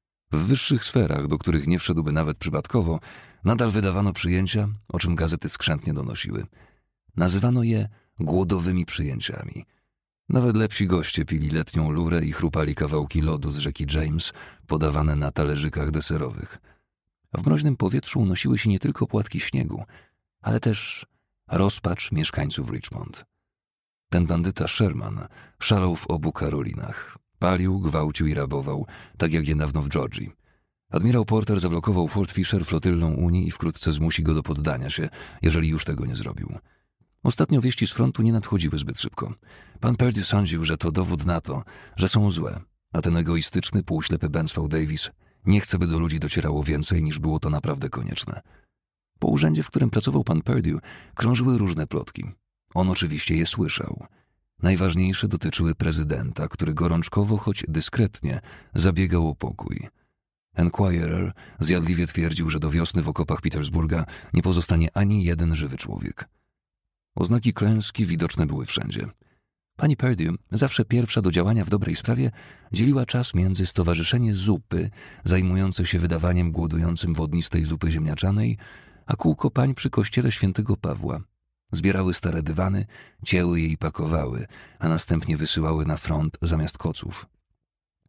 W wyższych sferach, do których nie wszedłby nawet przypadkowo, nadal wydawano przyjęcia, o czym gazety skrzętnie donosiły. Nazywano je głodowymi przyjęciami. Nawet lepsi goście pili letnią lurę i chrupali kawałki lodu z rzeki James, podawane na talerzykach deserowych. W mroźnym powietrzu unosiły się nie tylko płatki śniegu, ale też rozpacz mieszkańców Richmond. Ten bandyta Sherman szalał w obu Karolinach. Palił, gwałcił i rabował, tak jak niedawno w Georgii. Admirał Porter zablokował Fort Fisher flotylną Unii i wkrótce zmusi go do poddania się, jeżeli już tego nie zrobił. Ostatnio wieści z frontu nie nadchodziły zbyt szybko. Pan Perdue sądził, że to dowód na to, że są złe, a ten egoistyczny, półślepy Bensval Davis nie chce, by do ludzi docierało więcej, niż było to naprawdę konieczne. Po urzędzie, w którym pracował pan Perdue, krążyły różne plotki. On oczywiście je słyszał. Najważniejsze dotyczyły prezydenta, który gorączkowo, choć dyskretnie, zabiegał o pokój. Enquirer zjadliwie twierdził, że do wiosny w okopach Petersburga nie pozostanie ani jeden żywy człowiek. Oznaki klęski widoczne były wszędzie. Pani Perdue, zawsze pierwsza do działania w dobrej sprawie, dzieliła czas między Stowarzyszenie Zupy, zajmujące się wydawaniem głodującym wodnistej zupy ziemniaczanej, a kółko pań przy kościele świętego Pawła. Zbierały stare dywany, cięły je i pakowały, a następnie wysyłały na front zamiast koców.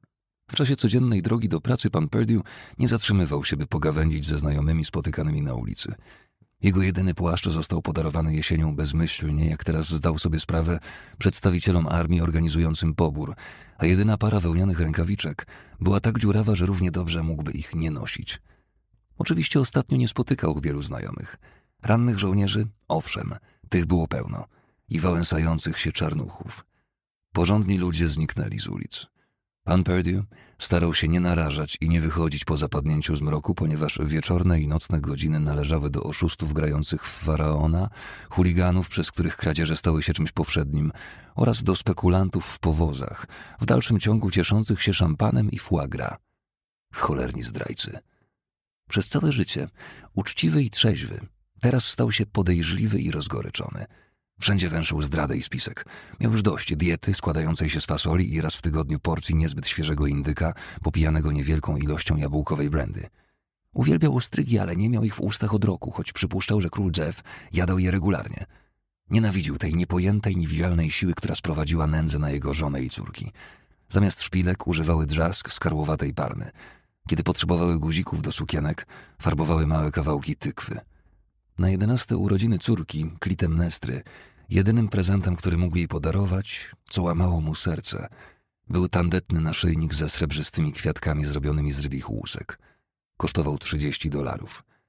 W czasie codziennej drogi do pracy pan Perdue nie zatrzymywał się, by pogawędzić ze znajomymi spotykanymi na ulicy. Jego jedyny płaszcz został podarowany jesienią bezmyślnie, jak teraz zdał sobie sprawę, przedstawicielom armii organizującym pobór, a jedyna para wełnianych rękawiczek była tak dziurawa, że równie dobrze mógłby ich nie nosić. Oczywiście ostatnio nie spotykał wielu znajomych. Rannych żołnierzy? Owszem, tych było pełno. I wałęsających się czarnuchów. Porządni ludzie zniknęli z ulic. Pan Perdue starał się nie narażać i nie wychodzić po zapadnięciu zmroku, ponieważ wieczorne i nocne godziny należały do oszustów grających w faraona, chuliganów, przez których kradzieże stały się czymś powszednim, oraz do spekulantów w powozach, w dalszym ciągu cieszących się szampanem i foie gras. Cholerni zdrajcy. Przez całe życie, uczciwy i trzeźwy, teraz stał się podejrzliwy i rozgoryczony. Wszędzie węszył zdradę i spisek. Miał już dość diety składającej się z fasoli i raz w tygodniu porcji niezbyt świeżego indyka, popijanego niewielką ilością jabłkowej brandy. Uwielbiał ostrygi, ale nie miał ich w ustach od roku, choć przypuszczał, że król Jeff jadał je regularnie. Nienawidził tej niepojętej, niewidzialnej siły, która sprowadziła nędzę na jego żonę i córki. Zamiast szpilek używały drzask z karłowatej palmy. Kiedy potrzebowały guzików do sukienek, farbowały małe kawałki tykwy. Na 11 urodziny córki, Klitemnestry, jedynym prezentem, który mógł jej podarować, co łamało mu serce, był tandetny naszyjnik ze srebrzystymi kwiatkami zrobionymi z rybich łusek. Kosztował $30.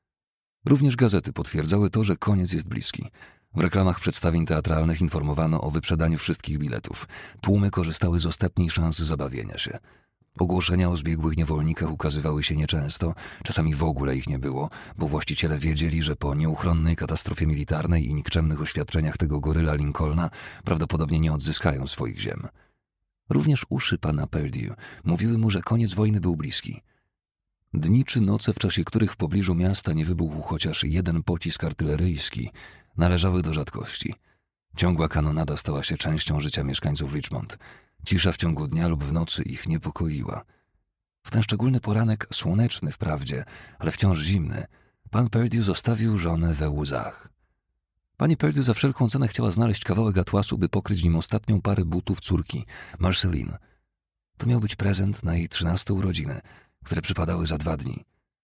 Również gazety potwierdzały to, że koniec jest bliski. W reklamach przedstawień teatralnych informowano o wyprzedaniu wszystkich biletów. Tłumy korzystały z ostatniej szansy zabawienia się. Ogłoszenia o zbiegłych niewolnikach ukazywały się nieczęsto, czasami w ogóle ich nie było, bo właściciele wiedzieli, że po nieuchronnej katastrofie militarnej i nikczemnych oświadczeniach tego goryla Lincolna prawdopodobnie nie odzyskają swoich ziem. Również uszy pana Perdue mówiły mu, że koniec wojny był bliski. Dni czy noce, w czasie których w pobliżu miasta nie wybuchł chociaż jeden pocisk artyleryjski, należały do rzadkości. Ciągła kanonada stała się częścią życia mieszkańców Richmond. Cisza w ciągu dnia lub w nocy ich niepokoiła. W ten szczególny poranek, słoneczny wprawdzie, ale wciąż zimny, pan Perdue zostawił żonę we łzach. Pani Perdue za wszelką cenę chciała znaleźć kawałek atłasu, by pokryć nim ostatnią parę butów córki, Marceline. To miał być prezent na jej 13 urodziny, które przypadały za 2 dni.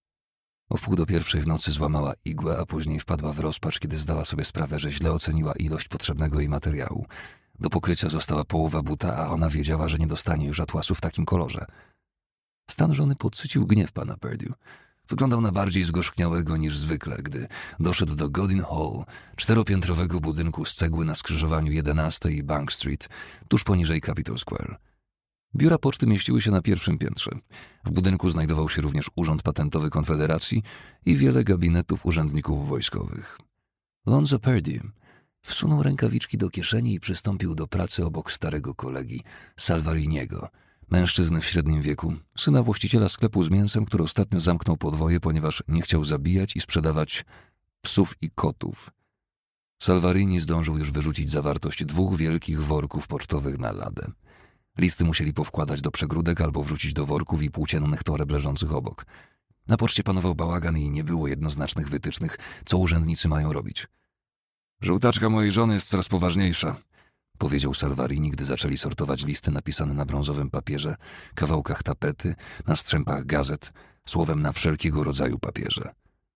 O 1:30 w nocy złamała igłę, a później wpadła w rozpacz, kiedy zdała sobie sprawę, że źle oceniła ilość potrzebnego jej materiału. Do pokrycia została połowa buta, a ona wiedziała, że nie dostanie już atłasu w takim kolorze. Stan żony podsycił gniew pana Perdue. Wyglądał na bardziej zgorzkniałego niż zwykle, gdy doszedł do Godin Hall, 4-piętrowego budynku z cegły na skrzyżowaniu 11 i Bank Street, tuż poniżej Capitol Square. Biura poczty mieściły się na 1. piętrze. W budynku znajdował się również Urząd Patentowy Konfederacji i wiele gabinetów urzędników wojskowych. Lonzo Perdue wsunął rękawiczki do kieszeni i przystąpił do pracy obok starego kolegi, Salvariniego, mężczyzny w średnim wieku, syna właściciela sklepu z mięsem, który ostatnio zamknął podwoje, ponieważ nie chciał zabijać i sprzedawać psów i kotów. Salvarini zdążył już wyrzucić zawartość 2 wielkich worków pocztowych na ladę. Listy musieli powkładać do przegródek albo wrzucić do worków i płóciennych toreb leżących obok. Na poczcie panował bałagan i nie było jednoznacznych wytycznych, co urzędnicy mają robić. Żółtaczka mojej żony jest coraz poważniejsza, powiedział Salvarini, gdy zaczęli sortować listy napisane na brązowym papierze, kawałkach tapety, na strzępach gazet, słowem na wszelkiego rodzaju papierze.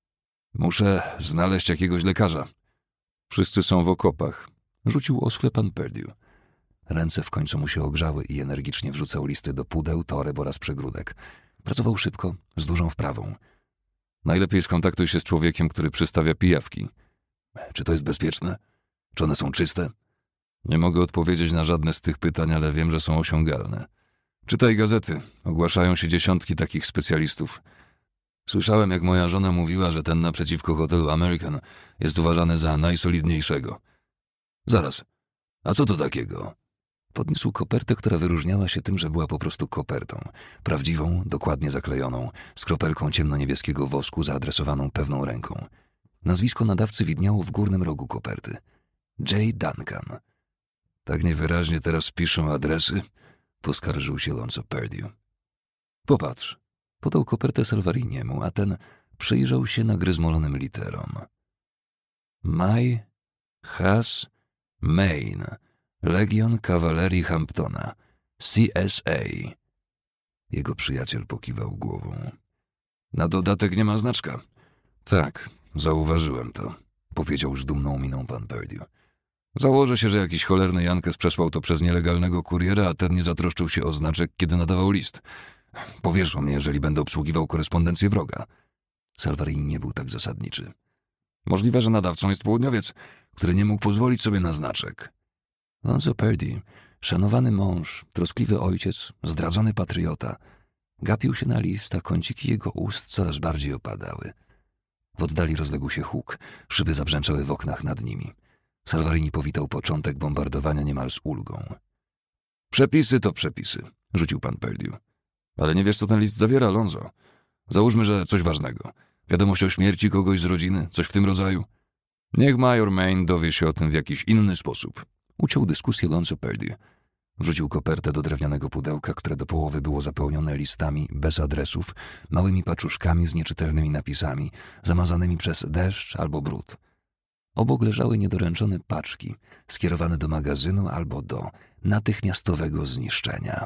Muszę znaleźć jakiegoś lekarza. Wszyscy są w okopach, rzucił oschle pan Perdue. Ręce w końcu mu się ogrzały i energicznie wrzucał listy do pudeł, toreb oraz przegródek. Pracował szybko, z dużą wprawą. Najlepiej skontaktuj się z człowiekiem, który przystawia pijawki. Czy to jest bezpieczne? Czy one są czyste? Nie mogę odpowiedzieć na żadne z tych pytań, ale wiem, że są osiągalne. Czytaj gazety. Ogłaszają się dziesiątki takich specjalistów. Słyszałem, jak moja żona mówiła, że ten naprzeciwko hotelu American jest uważany za najsolidniejszego. Zaraz. A co to takiego? Podniósł kopertę, która wyróżniała się tym, że była po prostu kopertą. Prawdziwą, dokładnie zaklejoną, z kropelką ciemnoniebieskiego wosku zaadresowaną pewną ręką. Nazwisko nadawcy widniało w górnym rogu koperty. J. Duncan. Tak niewyraźnie teraz piszą adresy? Poskarżył się Lonzo Perdue. Popatrz. Podał kopertę Salvariniemu, a ten przyjrzał się nagryzmolonym literom. Maj, Has, Maine, Legion Kawalerii Hamptona, CSA. Jego przyjaciel pokiwał głową. Na dodatek nie ma znaczka. Tak, zauważyłem to, powiedział z dumną miną pan Purdy. Założę się, że jakiś cholerny Jankes przesłał to przez nielegalnego kuriera, a ten nie zatroszczył się o znaczek, kiedy nadawał list. Powieszą mnie, jeżeli będę obsługiwał korespondencję wroga. Salvarini nie był tak zasadniczy. Możliwe, że nadawcą jest południowiec, który nie mógł pozwolić sobie na znaczek. Lonzo Purdy, szanowany mąż, troskliwy ojciec, zdradzony patriota, gapił się na list, a kąciki jego ust coraz bardziej opadały. W oddali rozległ się huk, szyby zabrzęczały w oknach nad nimi. Salvarini powitał początek bombardowania niemal z ulgą. Przepisy to przepisy, rzucił pan Purdy. Ale nie wiesz, co ten list zawiera, Lonzo. Załóżmy, że coś ważnego. Wiadomość o śmierci kogoś z rodziny, coś w tym rodzaju. Niech major Maine dowie się o tym w jakiś inny sposób. Uciął dyskusję Lonzo Purdy. Wrzucił kopertę do drewnianego pudełka, które do połowy było zapełnione listami bez adresów, małymi paczuszkami z nieczytelnymi napisami, zamazanymi przez deszcz albo brud. Obok leżały niedoręczone paczki, skierowane do magazynu albo do natychmiastowego zniszczenia.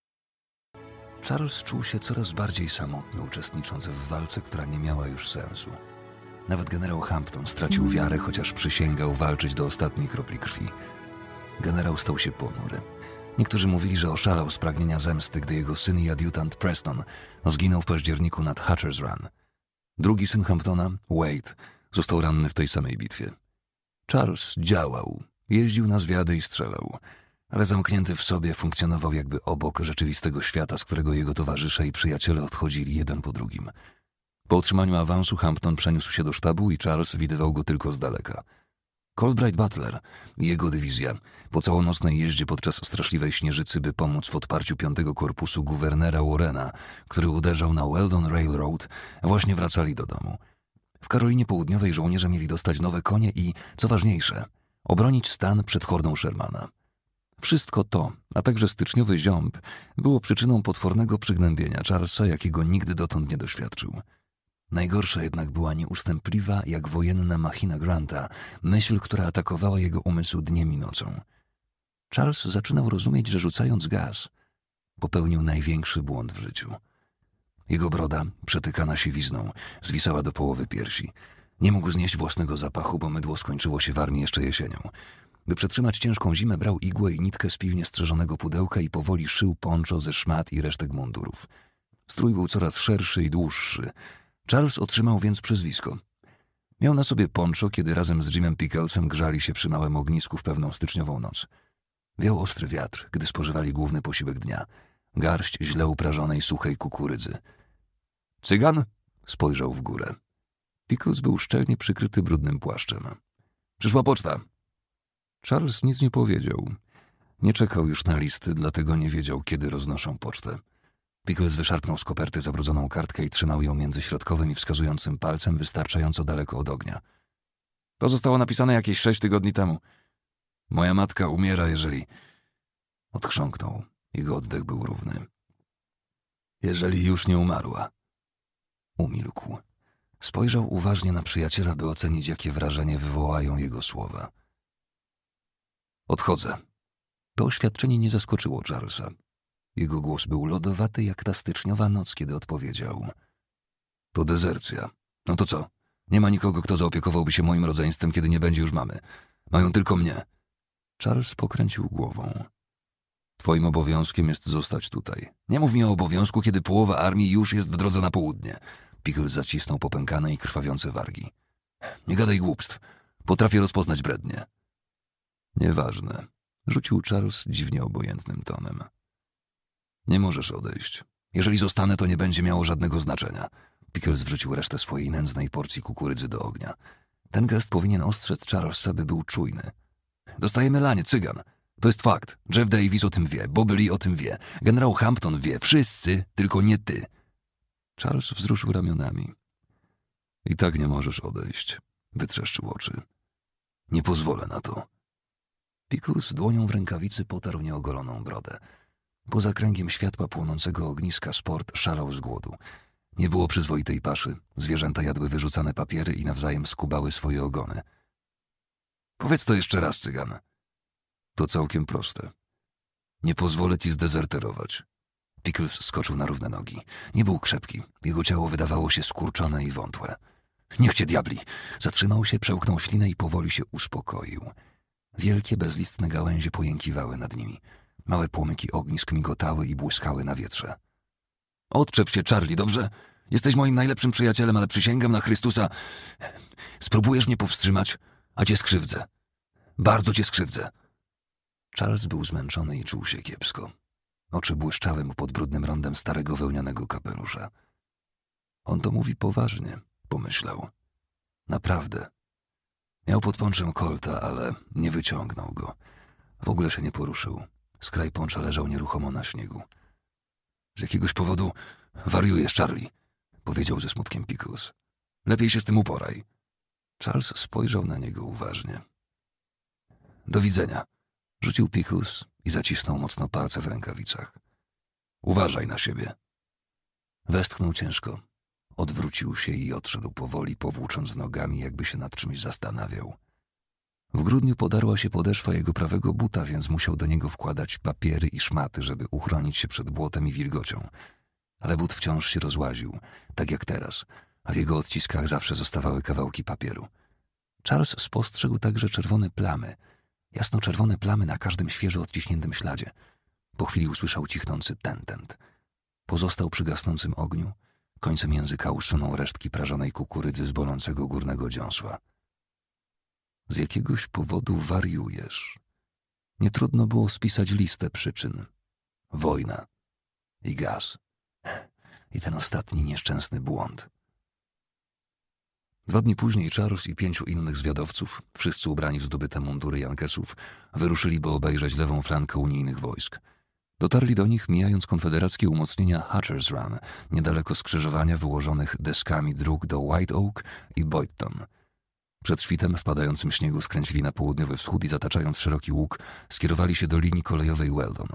Charles czuł się coraz bardziej samotny, uczestnicząc w walce, która nie miała już sensu. Nawet generał Hampton stracił wiarę, chociaż przysięgał walczyć do ostatniej kropli krwi. Generał stał się ponury. Niektórzy mówili, że oszalał z pragnienia zemsty, gdy jego syn i adiutant Preston zginął w październiku nad Hatcher's Run. Drugi syn Hamptona, Wade, został ranny w tej samej bitwie. Charles działał, jeździł na zwiady i strzelał, ale zamknięty w sobie funkcjonował jakby obok rzeczywistego świata, z którego jego towarzysze i przyjaciele odchodzili jeden po drugim. Po otrzymaniu awansu Hampton przeniósł się do sztabu i Charles widywał go tylko z daleka. Colbright Butler i jego dywizja po całonocnej jeździe podczas straszliwej śnieżycy, by pomóc w odparciu 5. Korpusu guwernera Warrena, który uderzał na Weldon Railroad, właśnie wracali do domu. W Karolinie Południowej żołnierze mieli dostać nowe konie i, co ważniejsze, obronić stan przed hordą Shermana. Wszystko to, a także styczniowy ziąb, było przyczyną potwornego przygnębienia Charlesa, jakiego nigdy dotąd nie doświadczył. Najgorsza jednak była nieustępliwa jak wojenna machina Granta, myśl, która atakowała jego umysł dniem i nocą. Charles zaczynał rozumieć, że rzucając gaz, popełnił największy błąd w życiu. Jego broda, przetykana siwizną, zwisała do połowy piersi. Nie mógł znieść własnego zapachu, bo mydło skończyło się w armii jeszcze jesienią. By przetrzymać ciężką zimę, brał igłę i nitkę z pilnie strzeżonego pudełka i powoli szył ponczo ze szmat i resztek mundurów. Strój był coraz szerszy i dłuższy. Charles otrzymał więc przezwisko. Miał na sobie ponczo, kiedy razem z Jimem Picklesem grzali się przy małym ognisku w pewną styczniową noc. Wiał ostry wiatr, gdy spożywali główny posiłek dnia. Garść źle uprażonej, suchej kukurydzy. Cygan? Spojrzał w górę. Pickles był szczelnie przykryty brudnym płaszczem. Przyszła poczta. Charles nic nie powiedział. Nie czekał już na listy, dlatego nie wiedział, kiedy roznoszą pocztę. Pickles wyszarpnął z koperty zabrudzoną kartkę i trzymał ją między środkowym i wskazującym palcem wystarczająco daleko od ognia. To zostało napisane jakieś 6 tygodni temu. Moja matka umiera, jeżeli... Odchrząknął. Jego oddech był równy. Jeżeli już nie umarła. Umilkł. Spojrzał uważnie na przyjaciela, by ocenić, jakie wrażenie wywołają jego słowa. Odchodzę. To oświadczenie nie zaskoczyło Charlesa. Jego głos był lodowaty jak ta styczniowa noc, kiedy odpowiedział. To dezercja. No to co? Nie ma nikogo, kto zaopiekowałby się moim rodzeństwem, kiedy nie będzie już mamy. Mają tylko mnie. Charles pokręcił głową. Twoim obowiązkiem jest zostać tutaj. Nie mów mi o obowiązku, kiedy połowa armii już jest w drodze na południe. Pickles zacisnął popękane i krwawiące wargi. Nie gadaj głupstw. Potrafię rozpoznać brednie. Nieważne. Rzucił Charles dziwnie obojętnym tonem. Nie możesz odejść. Jeżeli zostanę, to nie będzie miało żadnego znaczenia. Pickles wrzucił resztę swojej nędznej porcji kukurydzy do ognia. Ten gest powinien ostrzec Charlesa, by był czujny. Dostajemy lanie, cygan. To jest fakt. Jeff Davis o tym wie, Bobby Lee o tym wie, generał Hampton wie, wszyscy, tylko nie ty. Charles wzruszył ramionami. I tak nie możesz odejść. Wytrzeszczył oczy. Nie pozwolę na to. Pickles dłonią w rękawicy potarł nieogoloną brodę. Poza kręgiem światła płonącego ogniska Sport szalał z głodu. Nie było przyzwoitej paszy. Zwierzęta jadły wyrzucane papiery i nawzajem skubały swoje ogony. Powiedz to jeszcze raz, cygan. To całkiem proste. Nie pozwolę ci zdezerterować. Pickles skoczył na równe nogi. Nie był krzepki. Jego ciało wydawało się skurczone i wątłe. Niech cię diabli! Zatrzymał się, przełknął ślinę i powoli się uspokoił. Wielkie, bezlistne gałęzie pojękiwały nad nimi. Małe płomyki ognisk migotały i błyskały na wietrze. Odczep się, Charlie, dobrze? Jesteś moim najlepszym przyjacielem, ale przysięgam na Chrystusa. Spróbujesz mnie powstrzymać, a cię skrzywdzę. Bardzo cię skrzywdzę. Charles był zmęczony i czuł się kiepsko. Oczy błyszczały mu pod brudnym rondem starego wełnianego kapelusza. On to mówi poważnie, pomyślał. Naprawdę. Miał pod ponczem Colta, ale nie wyciągnął go. W ogóle się nie poruszył. Skraj poncza leżał nieruchomo na śniegu. Z jakiegoś powodu wariujesz, Charlie, powiedział ze smutkiem Pickles. Lepiej się z tym uporaj. Charles spojrzał na niego uważnie. Do widzenia, rzucił Pickles i zacisnął mocno palce w rękawicach. Uważaj na siebie. Westchnął ciężko. Odwrócił się i odszedł powoli, powłócząc nogami, jakby się nad czymś zastanawiał. W grudniu podarła się podeszwa jego prawego buta, więc musiał do niego wkładać papiery i szmaty, żeby uchronić się przed błotem i wilgocią. Ale but wciąż się rozłaził, tak jak teraz, a w jego odciskach zawsze zostawały kawałki papieru. Charles spostrzegł także czerwone plamy, jasno-czerwone plamy na każdym świeżo odciśniętym śladzie. Po chwili usłyszał cichnący tentent. Pozostał przy gasnącym ogniu, końcem języka usunął resztki prażonej kukurydzy z bolącego górnego dziąsła. Z jakiegoś powodu wariujesz. Nie trudno było spisać listę przyczyn. Wojna i gaz. I ten ostatni nieszczęsny błąd. 2 dni później Charles i 5 innych zwiadowców, wszyscy ubrani w zdobyte mundury Jankesów, wyruszyli, by obejrzeć lewą flankę unijnych wojsk. Dotarli do nich, mijając konfederackie umocnienia Hatcher's Run, niedaleko skrzyżowania wyłożonych deskami dróg do White Oak i Boydton. Przed świtem w padającym śniegu skręcili na południowy wschód i zataczając szeroki łuk, skierowali się do linii kolejowej Weldon.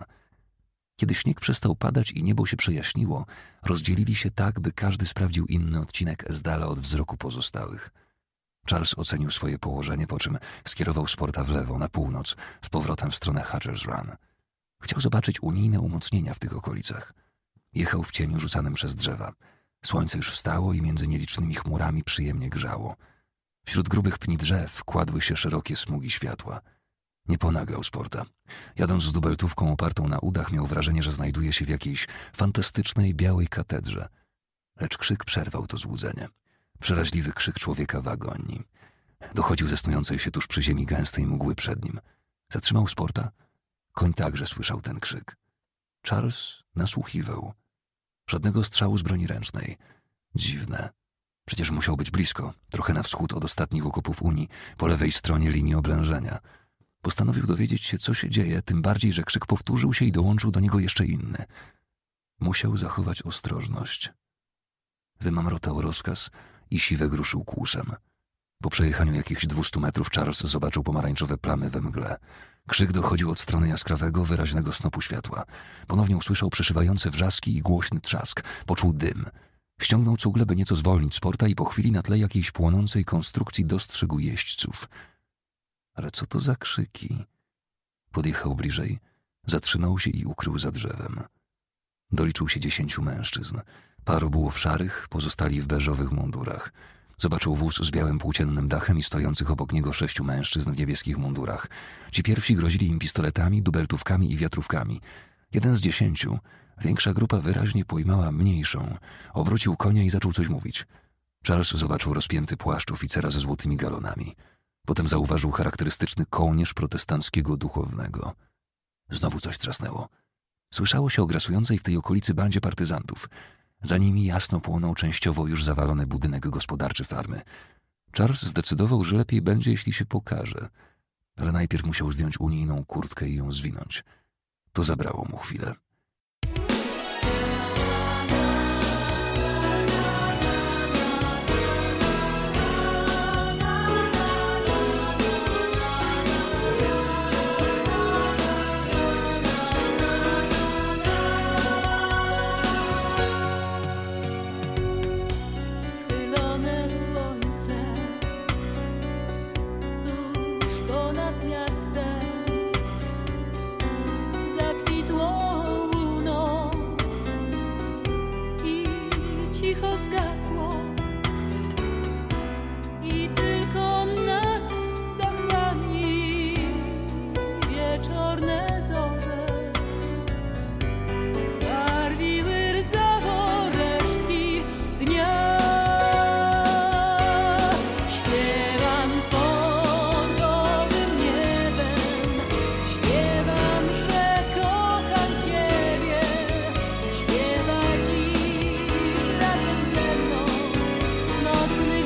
Kiedy śnieg przestał padać i niebo się przejaśniło, rozdzielili się tak, by każdy sprawdził inny odcinek z dala od wzroku pozostałych. Charles ocenił swoje położenie, po czym skierował sporta w lewo, na północ, z powrotem w stronę Hatcher's Run. Chciał zobaczyć unijne umocnienia w tych okolicach. Jechał w cieniu rzucanym przez drzewa. Słońce już wstało i między nielicznymi chmurami przyjemnie grzało. Wśród grubych pni drzew kładły się szerokie smugi światła. Nie ponaglał sporta. Jadąc z dubeltówką opartą na udach, miał wrażenie, że znajduje się w jakiejś fantastycznej, białej katedrze. Lecz krzyk przerwał to złudzenie. Przeraźliwy krzyk człowieka w agonii. Dochodził ze snującej się tuż przy ziemi gęstej mgły przed nim. Zatrzymał sporta. Koń także słyszał ten krzyk. Charles nasłuchiwał. Żadnego strzału z broni ręcznej. Dziwne. Przecież musiał być blisko, trochę na wschód od ostatnich okopów Unii, po lewej stronie linii oblężenia. Postanowił dowiedzieć się, co się dzieje, tym bardziej, że krzyk powtórzył się i dołączył do niego jeszcze inny. Musiał zachować ostrożność. Wymamrotał rozkaz i siwek ruszył kłusem. Po przejechaniu jakichś 200 metrów Charles zobaczył pomarańczowe plamy we mgle. Krzyk dochodził od strony jaskrawego, wyraźnego snopu światła. Ponownie usłyszał przeszywające wrzaski i głośny trzask. Poczuł dym. Ściągnął cugle, by nieco zwolnić sporta i po chwili na tle jakiejś płonącej konstrukcji dostrzegł jeźdźców. Ale co to za krzyki? Podjechał bliżej, zatrzymał się i ukrył za drzewem. Doliczył się 10 mężczyzn. Paru było w szarych, pozostali w beżowych mundurach. Zobaczył wóz z białym płóciennym dachem i stojących obok niego 6 mężczyzn w niebieskich mundurach. Ci pierwsi grozili im pistoletami, dubeltówkami i wiatrówkami. 1 z 10, większa grupa wyraźnie pojmała mniejszą. Obrócił konia i zaczął coś mówić. Charles zobaczył rozpięty płaszcz oficera ze złotymi galonami. Potem zauważył charakterystyczny kołnierz protestanckiego duchownego. Znowu coś trzasnęło. Słyszało się o grasującej w tej okolicy bandzie partyzantów. Za nimi jasno płonął częściowo już zawalony budynek gospodarczy farmy. Charles zdecydował, że lepiej będzie, jeśli się pokaże. Ale najpierw musiał zdjąć unijną kurtkę i ją zwinąć. To zabrało mu chwilę. Zakwitło cicho zgasło i tylko nad dachami wieczorne zorze barwiły rdzawo resztki dnia. Śpiewam pod gołym niebem, śpiewam, że kocham Ciebie. Śpiewa dziś razem ze mną nocny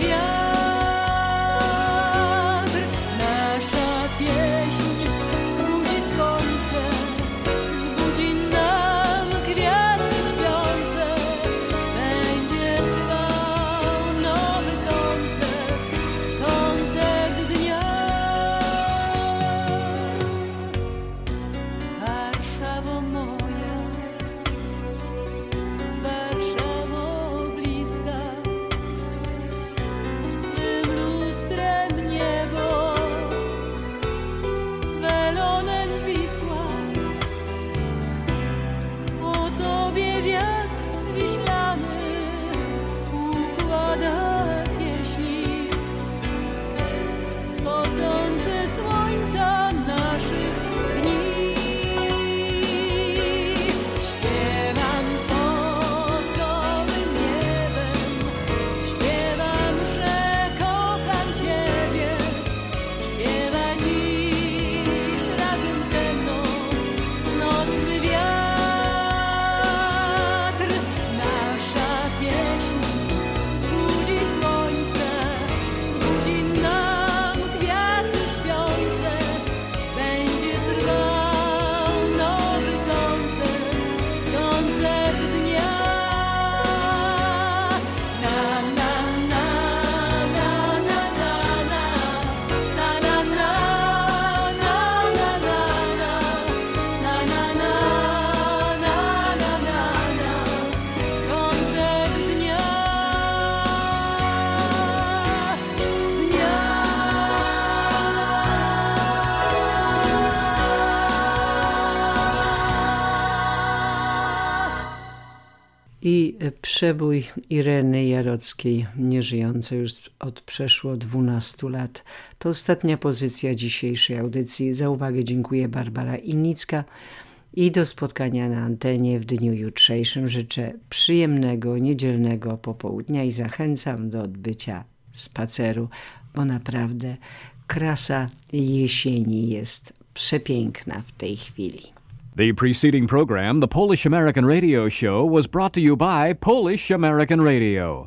wiatr. Nasza pieśń zbudzi słońce, zbudzi nam kwiaty śpiące. Będzie trwał nowy koncert, koncert dnia. Warszawo moja, Warszawo bliska, mym lustrem niebo, welonem Wisła. O Tobie wiatr wiślany układa pieśni, wschodzące słońca naszych dni. Śpiewam pod gołym niebem, śpiewam, że kocham Ciebie. Śpiewa dziś razem ze mną nocny wiatr. Nasza pieśń zbudzi słońce, zbudzi nam kwiaty śpiące. Będzie trwał nowy koncert, koncert dnia. Na na na na na na na na na na na na na na koncert dnia. I przebój Ireny Jarockiej, nieżyjącej już od przeszło 12 lat. To ostatnia pozycja dzisiejszej audycji. Za uwagę dziękuję Barbara Innicka i do spotkania na antenie w dniu jutrzejszym. Życzę przyjemnego, niedzielnego popołudnia i zachęcam do odbycia spaceru, bo naprawdę krasa jesieni jest przepiękna w tej chwili. The preceding program, the Polish American Radio Show, was brought to you by Polish American Radio.